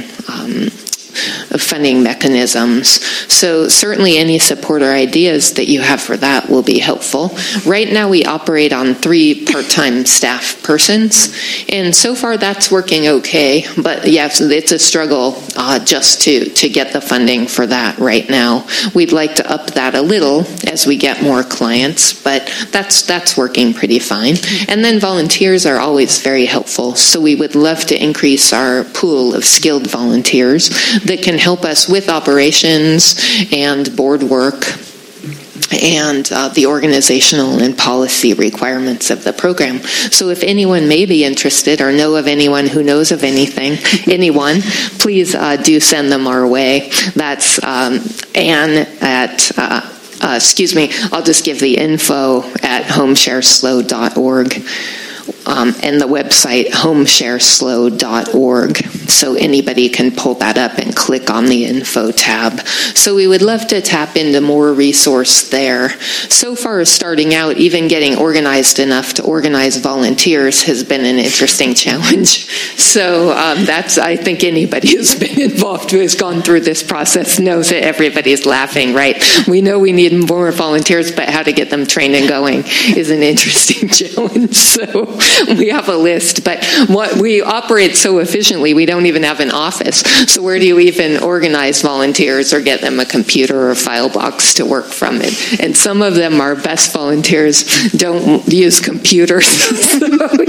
mechanisms. So certainly any support or ideas that you have for that will be helpful. Right now we operate on 3 part-time staff persons, and so far that's working okay, but yes, it's a struggle just to get the funding for that right now. We'd like to up that a little as we get more clients, but that's working pretty fine. And then volunteers are always very helpful, so we would love to increase our pool of skilled volunteers that can help us with operations and board work and the organizational and policy requirements of the program. So if anyone may be interested or know of anyone who knows of anyone, please do send them our way. That's Anne at, I'll just give the info at homeshareslow.org. And the website homeshareslow.org, so anybody can pull that up and click on the info tab. So we would love to tap into more resource there. So far, starting out, even getting organized enough to organize volunteers has been an interesting challenge. So I think anybody who's been involved, who has gone through this process, knows that everybody's laughing, right? We know we need more volunteers, but how to get them trained and going is an interesting challenge. So we have a list, but what we operate so efficiently, we don't even have an office. So where do you even organize volunteers or get them a computer or a file box to work from it? And some of them, our best volunteers, don't use computers. So,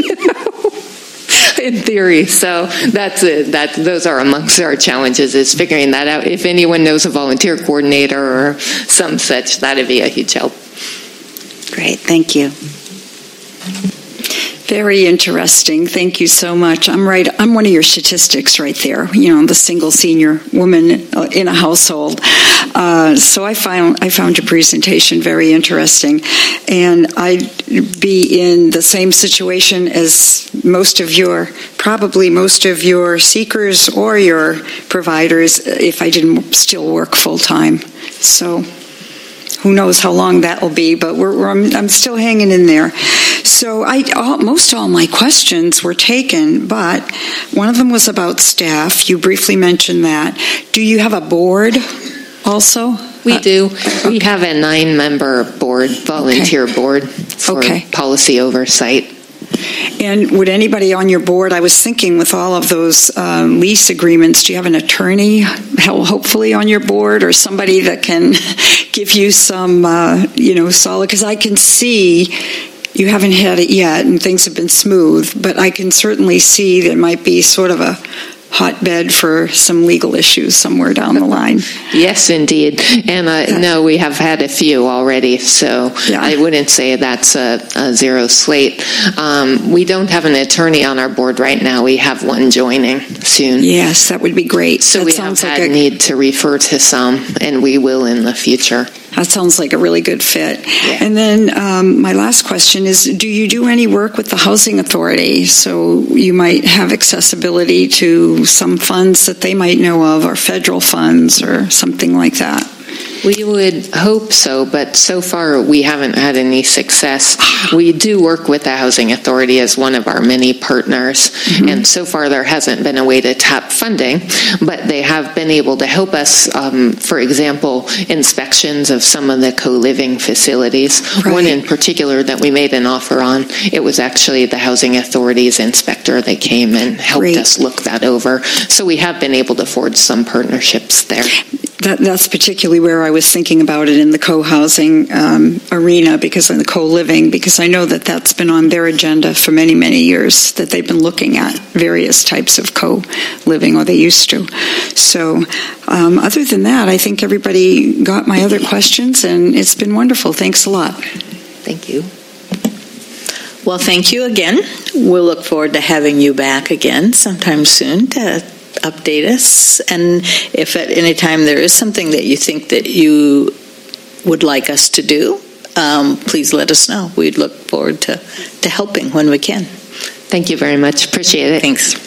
in theory. So those are amongst our challenges, is figuring that out. If anyone knows a volunteer coordinator or some such, that'd be a huge help. Great, thank you. Very interesting. Thank you so much. I'm one of your statistics right there. The single senior woman in a household. So I found your presentation very interesting, and I'd be in the same situation as most of your seekers or your providers if I didn't still work full time. So who knows how long that will be, but I'm still hanging in there. So most all my questions were taken, but one of them was about staff. You briefly mentioned that. Do you have a board also? We do. We have a 9-member board, volunteer board for policy oversight. And would anybody on your board, I was thinking with all of those lease agreements, do you have an attorney hopefully on your board, or somebody that can give you some, solid, because I can see you haven't had it yet and things have been smooth, but I can certainly see there might be sort of a hotbed for some legal issues somewhere down the line. Yes, indeed. And no, we have had a few already, so yeah. I wouldn't say that's a zero slate. We don't have an attorney on our board right now. We have one joining soon. Yes, that would be great. So we have had a need to refer to some, and we will in the future. That sounds like a really good fit. Yeah. And then my last question is, do you do any work with the Housing Authority? So you might have accessibility to some funds that they might know of, or federal funds or something like that. We would hope so, but so far we haven't had any success. We do work with the Housing Authority as one of our many partners, and so far there hasn't been a way to tap funding, but they have been able to help us, for example, inspections of some of the co-living facilities. Right. One in particular that we made an offer on, it was actually the Housing Authority's inspector that came and helped Great. us look that over. So we have been able to forge some partnerships there. That's particularly where I was thinking about it in the co-housing arena, because in the co-living, because I know that that's been on their agenda for many, many years, that they've been looking at various types of co-living, or they used to. So other than that, I think everybody got my other questions, and it's been wonderful. Thanks a lot. Thank you. Well, thank you again. We'll look forward to having you back again sometime soon to update us. And if at any time there is something that you think that you would like us to do, please let us know. We'd look forward to helping when we can. Thank you very much. Appreciate it. Thanks.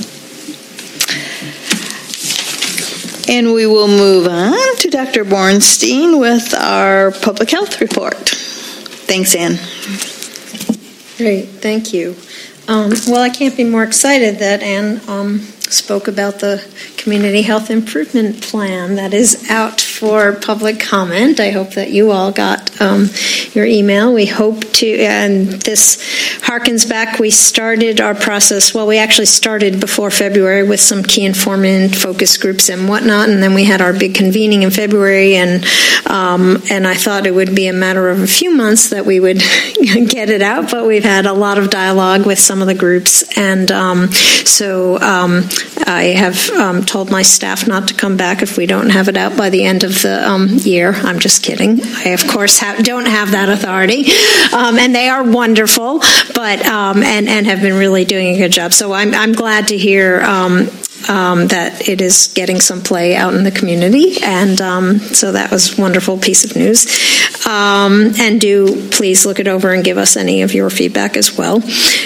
And we will move on to Dr. Bornstein with our public health report. Thanks, Ann. Great, thank you. Well, I can't be more excited that Ann spoke about the Community Health Improvement Plan that is out for public comment. I hope that you all got your email. We hope to, and this harkens back, we started our process, well, we actually started before February with some key informant focus groups and whatnot, and then we had our big convening in February, and I thought it would be a matter of a few months that we would get it out, but we've had a lot of dialogue with some of the groups, and so I have told my staff not to come back if we don't have it out by the end of the year. I'm just kidding. I, of course, don't have that authority, and they are wonderful, but and have been really doing a good job. So I'm glad to hear that it is getting some play out in the community, and so that was a wonderful piece of news. And do please look it over and give us any of your feedback as well.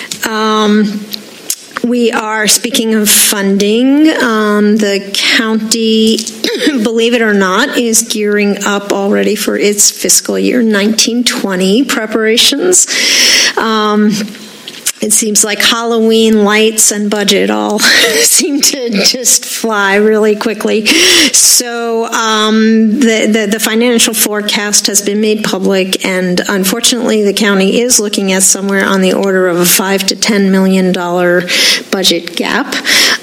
We are, speaking of funding, the county, believe it or not, is gearing up already for its fiscal year 1920 preparations. It seems like Halloween lights and budget all seem to just fly really quickly. So the financial forecast has been made public, and unfortunately the county is looking at somewhere on the order of a $5 to $10 million budget gap.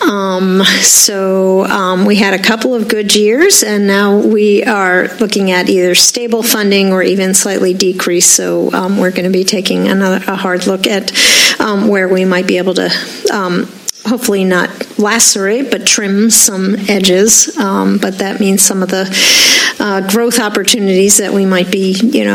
So we had a couple of good years, and now we are looking at either stable funding or even slightly decreased. So we're going to be taking a hard look at where we might be able to hopefully not lacerate, but trim some edges. But that means some of the growth opportunities that we might be,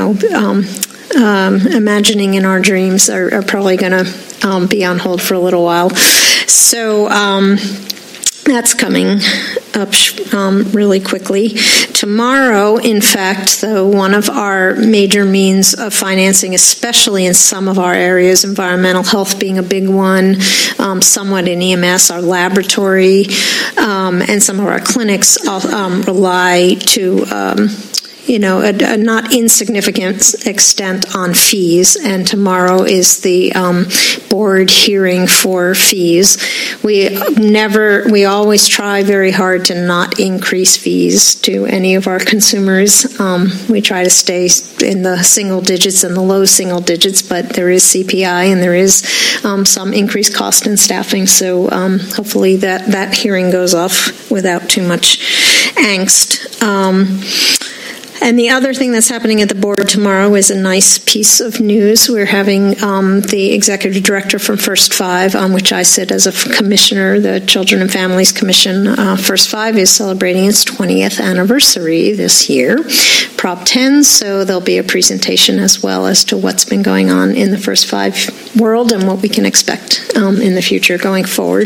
imagining in our dreams are probably going to be on hold for a little while. So that's coming up really quickly. Tomorrow, in fact, though, one of our major means of financing, especially in some of our areas, environmental health being a big one, somewhat in EMS, our laboratory, and some of our clinics rely to a not insignificant extent on fees, and tomorrow is the board hearing for fees. We always try very hard to not increase fees to any of our consumers. We try to stay in the single digits and the low single digits, but there is CPI and there is some increased cost in staffing, so hopefully that hearing goes off without too much angst. And the other thing that's happening at the board tomorrow is a nice piece of news. We're having the executive director from First Five, on which I sit as a commissioner, the Children and Families Commission. First Five is celebrating its 20th anniversary this year, Prop 10, so there'll be a presentation as well as to what's been going on in the First Five world and what we can expect in the future going forward.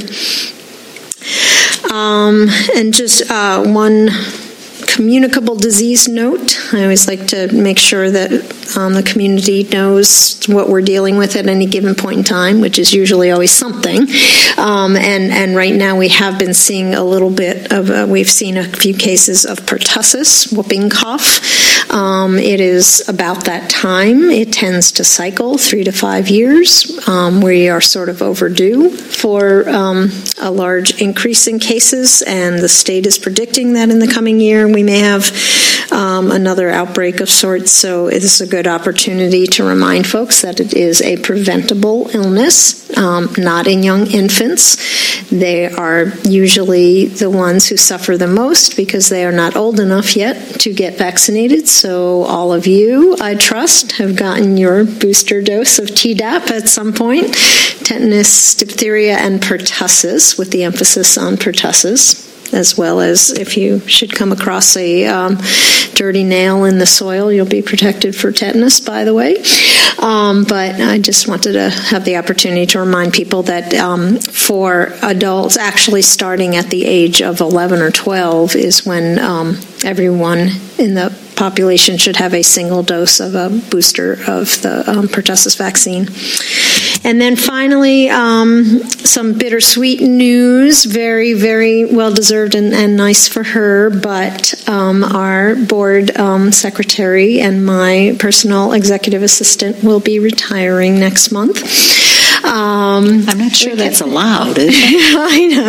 And just one communicable disease note. I always like to make sure that the community knows what we're dealing with at any given point in time, which is usually always something. And right now we have been seeing a little bit of, we've seen a few cases of pertussis, whooping cough. It is about that time. It tends to cycle 3 to 5 years. We are sort of overdue for a large increase in cases, and the state is predicting that in the coming year we may have another outbreak of sorts. So it is a good opportunity to remind folks that it is a preventable illness, not in young infants. They are usually the ones who suffer the most because they are not old enough yet to get vaccinated. So all of you, I trust, have gotten your booster dose of Tdap at some point. Tetanus, diphtheria, and pertussis, with the emphasis on pertussis, as well as if you should come across a dirty nail in the soil, you'll be protected for tetanus, by the way. But I just wanted to have the opportunity to remind people that for adults, actually starting at the age of 11 or 12 is when everyone in the population should have a single dose of a booster of the pertussis vaccine. And then finally, some bittersweet news, very, very well-deserved and nice for her, but our board secretary and my personal executive assistant will be retiring next month. I'm not sure that's allowed, is it?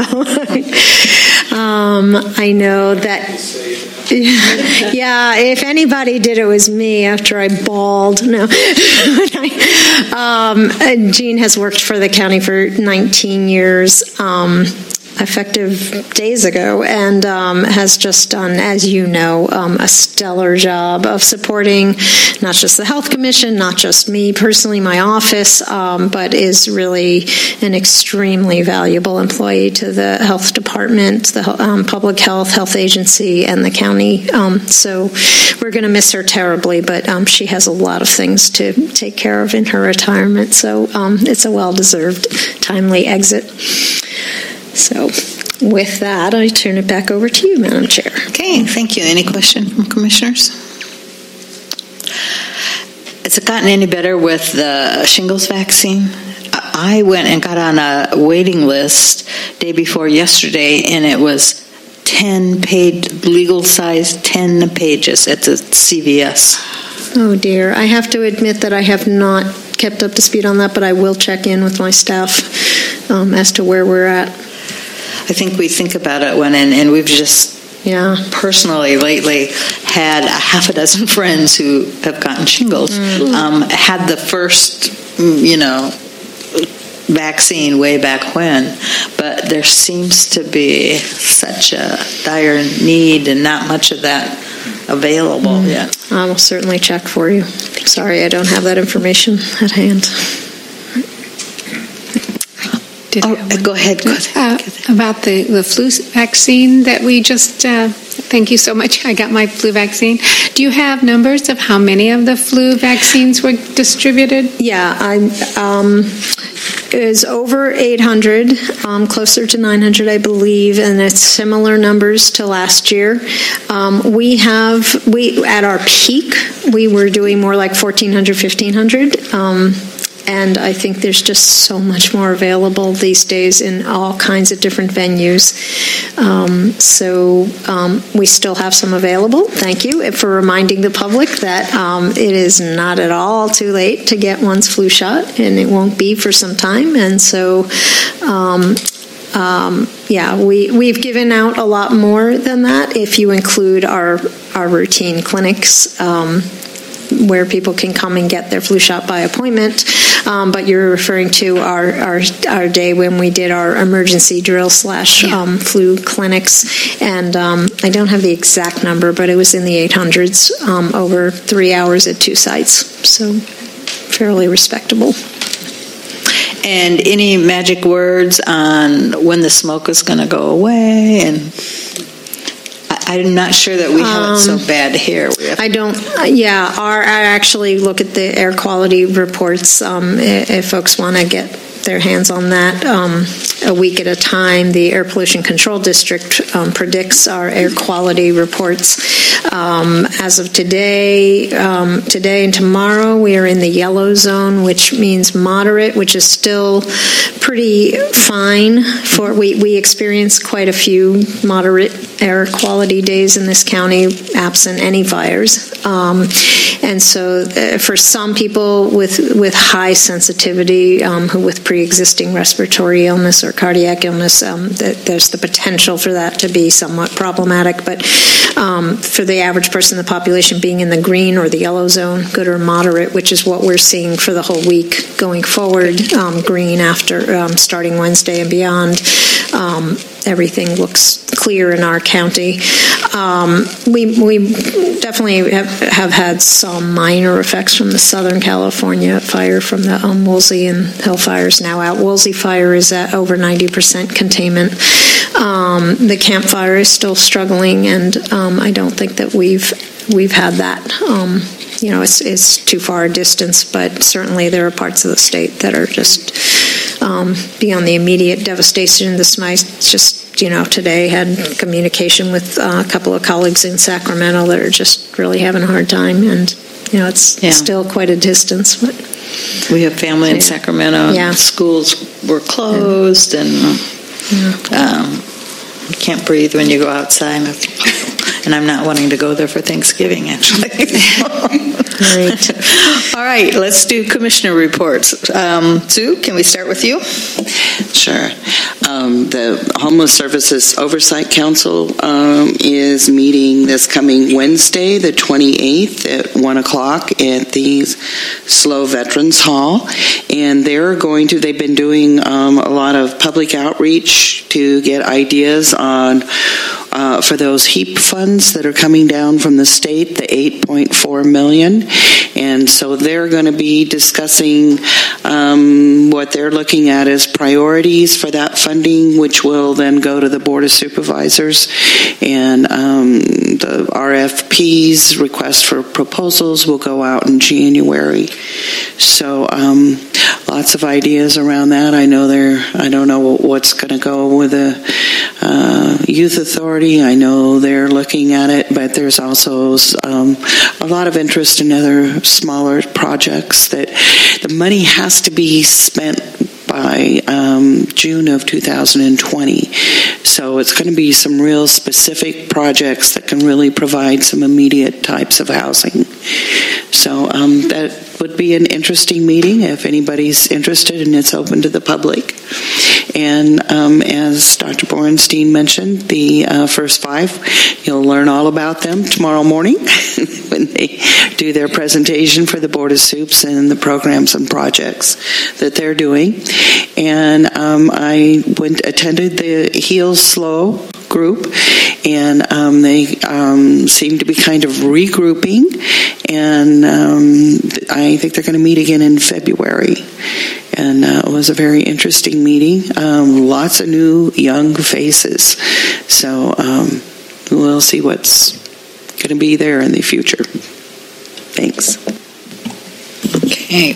I know that. Yeah, if anybody did, it was me after I bawled. No. Jean has worked for the county for 19 years, effective days ago, and has just done, as you know, a stellar job of supporting not just the Health Commission, not just me personally, my office, but is really an extremely valuable employee to the Health Department, the Public Health Agency, and the county. So we're going to miss her terribly, but she has a lot of things to take care of in her retirement. So it's a well-deserved, timely exit. So with that, I turn it back over to you, Madam Chair. Okay, thank you. Any questions from commissioners? Has it gotten any better with the shingles vaccine? I went and got on a waiting list day before yesterday, and it was 10-page, legal size, 10 pages at the CVS. Oh, dear. I have to admit that I have not kept up to speed on that, but I will check in with my staff as to where we're at. I think we think about it and we've just personally lately had a half a dozen friends who have gotten shingles, had the first, vaccine way back when, but there seems to be such a dire need and not much of that available yet. I will certainly check for you. Sorry, I don't have that information at hand. Go ahead. About the flu vaccine that we just, thank you so much. I got my flu vaccine. Do you have numbers of how many of the flu vaccines were distributed? Yeah, it was over 800, closer to 900, I believe, and it's similar numbers to last year. We at our peak, we were doing more like 1,400, 1,500. And I think there's just so much more available these days in all kinds of different venues. So we still have some available. Thank you for reminding the public that it is not at all too late to get one's flu shot, and it won't be for some time. And so, we've given out a lot more than that if you include our routine clinics, where people can come and get their flu shot by appointment. But you're referring to our day when we did our emergency drill / flu clinics. And I don't have the exact number, but it was in the 800s over 3 hours at 2 sites. So fairly respectable. And any magic words on when the smoke is going to go away? And I'm not sure that we have it so bad here. I don't. I actually look at the air quality reports if folks want to get their hands on that a week at a time. The Air Pollution Control District predicts our air quality reports. As of today and tomorrow, we are in the yellow zone, which means moderate, which is still pretty fine. We experience quite a few moderate air quality days in this county, absent any fires. And so for some people with high sensitivity, who with pre-existing respiratory illness or cardiac illness, there's the potential for that to be somewhat problematic. But for the average person in the population, being in the green or the yellow zone, good or moderate, which is what we're seeing for the whole week going forward, green after starting Wednesday and beyond. Everything looks clear in our county. We definitely have had some minor effects from the Southern California fire, from the Woolsey and Hill fires now out. Woolsey fire is at over 90% containment. The Camp Fire is still struggling, and I don't think that we've had that. It's too far a distance, but certainly there are parts of the state that are just beyond the immediate devastation. This might just, today had communication with a couple of colleagues in Sacramento that are just really having a hard time, and it's still quite a distance. But we have family in Sacramento. Yeah. Schools were closed, and you can't breathe when you go outside. And I'm not wanting to go there for Thanksgiving, actually. Right. All right, let's do commissioner reports. Sue, can we start with you? Sure. The Homeless Services Oversight Council is meeting this coming Wednesday, the 28th at 1 o'clock at the SLO Veterans Hall. And they've been doing a lot of public outreach to get ideas on for those HEAP funds that are coming down from the state, the $8.4 million. And so they're going to be discussing what they're looking at as priorities for that funding, which will then go to the Board of Supervisors. And the RFPs, request for proposals, will go out in January. So lots of ideas around that. I don't know what's going to go with the Youth Authority. I know they're looking at it, but there's also a lot of interest in other smaller projects that the money has to be spent by June of 2020. So it's going to be some real specific projects that can really provide some immediate types of housing. So that would be an interesting meeting if anybody's interested, and it's open to the public. And as Dr. Borenstein mentioned, the first 5, you'll learn all about them tomorrow morning when they do their presentation for the Board of Soups and the programs and projects that they're doing. And I attended the Heal Slow group, and they seem to be kind of regrouping, and I think they're going to meet again in February. And it was a very interesting meeting. Lots of new young faces. So we'll see what's going to be there in the future. Thanks. Okay.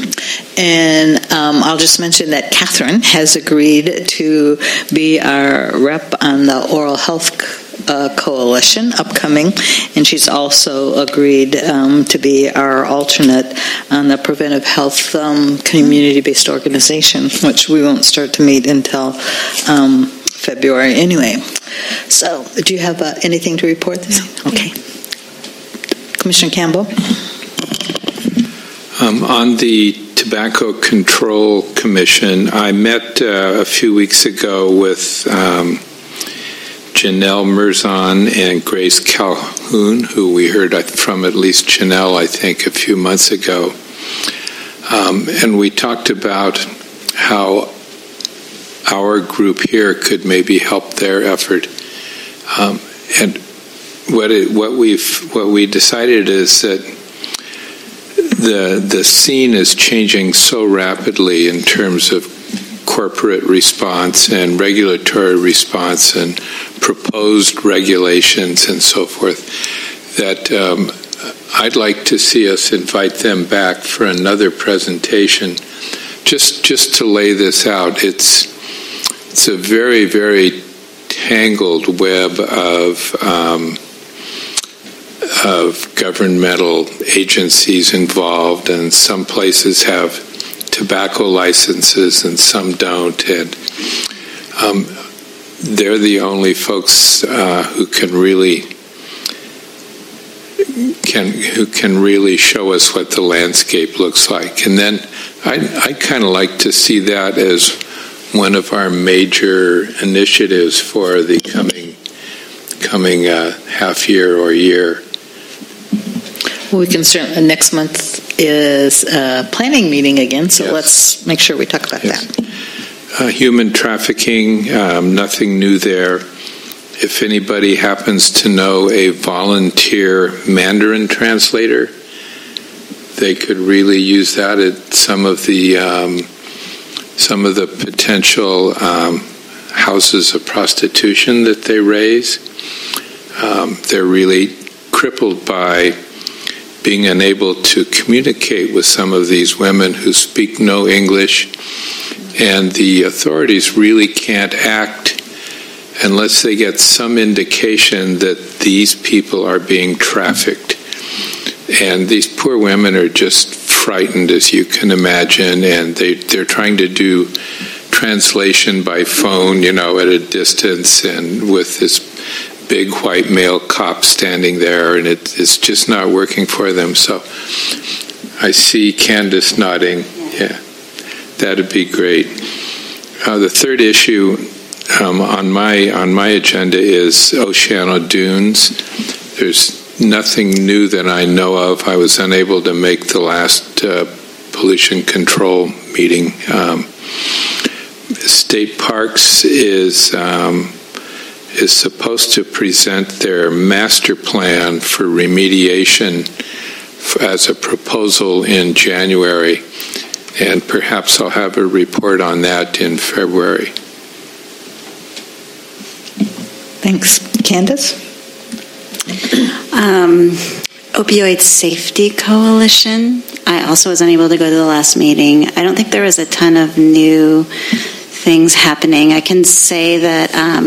And I'll just mention that Catherine has agreed to be our rep on the Oral Health Coalition upcoming, and she's also agreed to be our alternate on the Preventive Health Community-Based Organization, which we won't start to meet until February anyway. So, do you have anything to report this? Okay. Commissioner Campbell? On the Tobacco Control Commission, I met a few weeks ago with Janelle Merzon and Grace Calhoun, who we heard from at least Janelle, I think, a few months ago. And we talked about how our group here could maybe help their effort. And what we decided is that the scene is changing so rapidly in terms of corporate response and regulatory response and proposed regulations and so forth, that I'd like to see us invite them back for another presentation just to lay this out, it's a very, very tangled web of governmental agencies involved, and some places have tobacco licenses and some don't, and they're the only folks who can really show us what the landscape looks like. And then I kind of like to see that as one of our major initiatives for the coming half year or year. Well, we can certainly, next month is a planning meeting again, so yes. Let's make sure we talk about yes. that. Human trafficking, nothing new there. If anybody happens to know a volunteer Mandarin translator, they could really use that at some of the potential houses of prostitution that they raise. They're really crippled by being unable to communicate with some of these women who speak no English, and the authorities really can't act unless they get some indication that these people are being trafficked. And these poor women are just frightened, as you can imagine, and they're trying to do translation by phone, at a distance, and with this big white male cop standing there, and it's just not working for them. So I see Candace nodding. Yeah, that'd be great. The third issue on my agenda is Oceano Dunes. There's nothing new that I know of. I was unable to make the last pollution control meeting. State Parks is supposed to present their master plan for remediation as a proposal in January, and perhaps I'll have a report on that in February. Thanks. Candace? Opioid Safety Coalition. I also was unable to go to the last meeting. I don't think there was a ton of new things happening. I can say that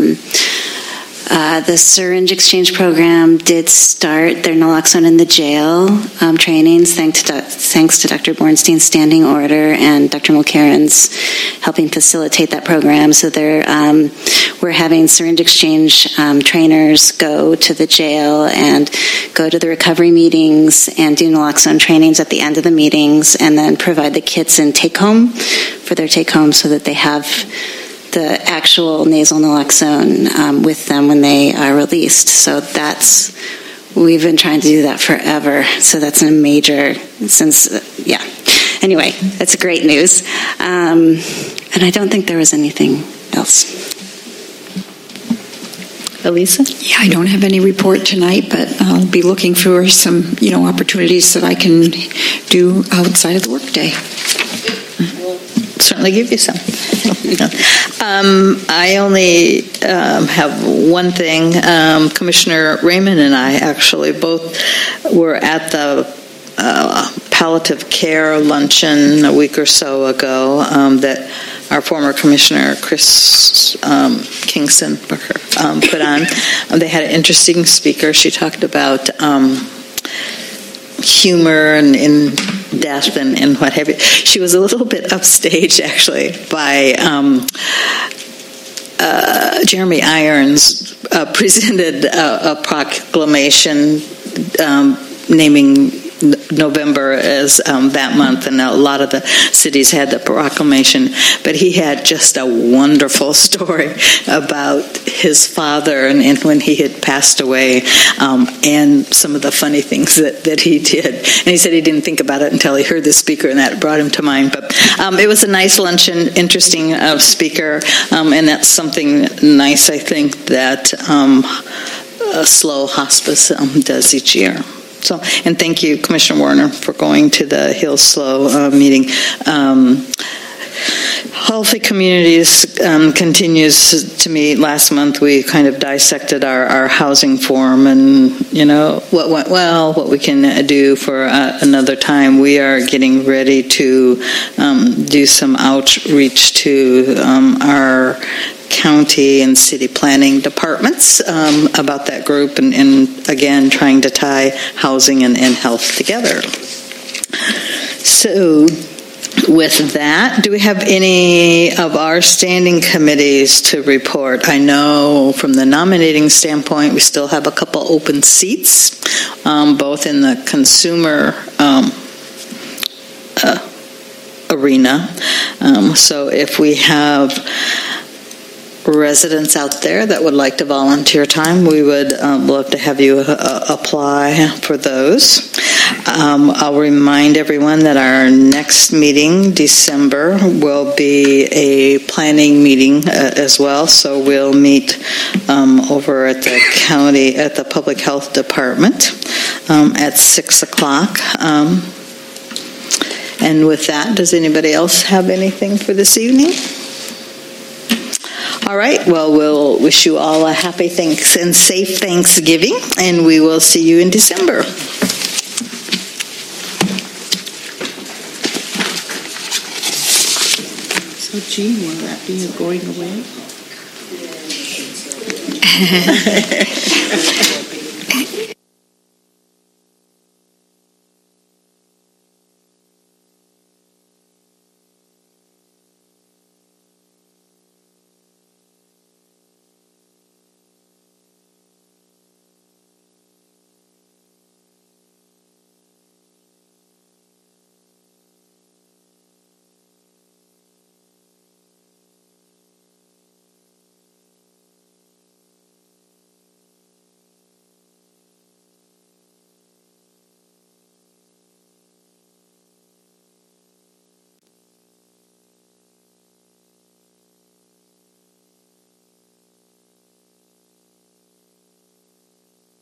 the syringe exchange program did start their naloxone in the jail trainings, thanks to Dr. Bornstein's standing order and Dr. Mulcairn's helping facilitate that program. So we're having syringe exchange trainers go to the jail and go to the recovery meetings and do naloxone trainings at the end of the meetings, and then provide the kits in take-home for their take-home so that they have the actual nasal naloxone with them when they are released. So we've been trying to do that forever. So that's a major, Anyway, that's great news. And I don't think there was anything else. Elisa? Yeah, I don't have any report tonight, but I'll be looking for some, opportunities that I can do outside of the workday. Certainly give you some. I only have one thing. Commissioner Raymond and I actually both were at the palliative care luncheon a week or so ago that our former commissioner, Chris Kingston, put on. They had an interesting speaker. She talked about humor and in death and what have you. She was a little bit upstaged, actually, by Jeremy Irons presented a proclamation naming November as that month, and a lot of the cities had the proclamation, but he had just a wonderful story about his father and when he had passed away, and some of the funny things that he did. And he said he didn't think about it until he heard the speaker, and that brought him to mind. But it was a nice luncheon, interesting speaker, and that's something nice, I think, that SLO Hospice does each year. So, and thank you, Commissioner Warner, for going to the Hill SLO meeting. Healthy Communities continues to meet. Last month we kind of dissected our housing forum and, what went well, what we can do for another time. We are getting ready to do some outreach to our county and city planning departments about that group and again, trying to tie housing and health together. So, with that, do we have any of our standing committees to report? I know from the nominating standpoint, we still have a couple open seats, both in the consumer arena. So if we have residents out there that would like to volunteer time, we would love to have you apply for those. I'll remind everyone that our next meeting, December, will be a planning meeting as well. So we'll meet over at the county, at the Public Health Department at 6 o'clock. And with that, does anybody else have anything for this evening? All right, well, we'll wish you all a happy and safe Thanksgiving, and we will see you in December. So, Jean, will that be a going away?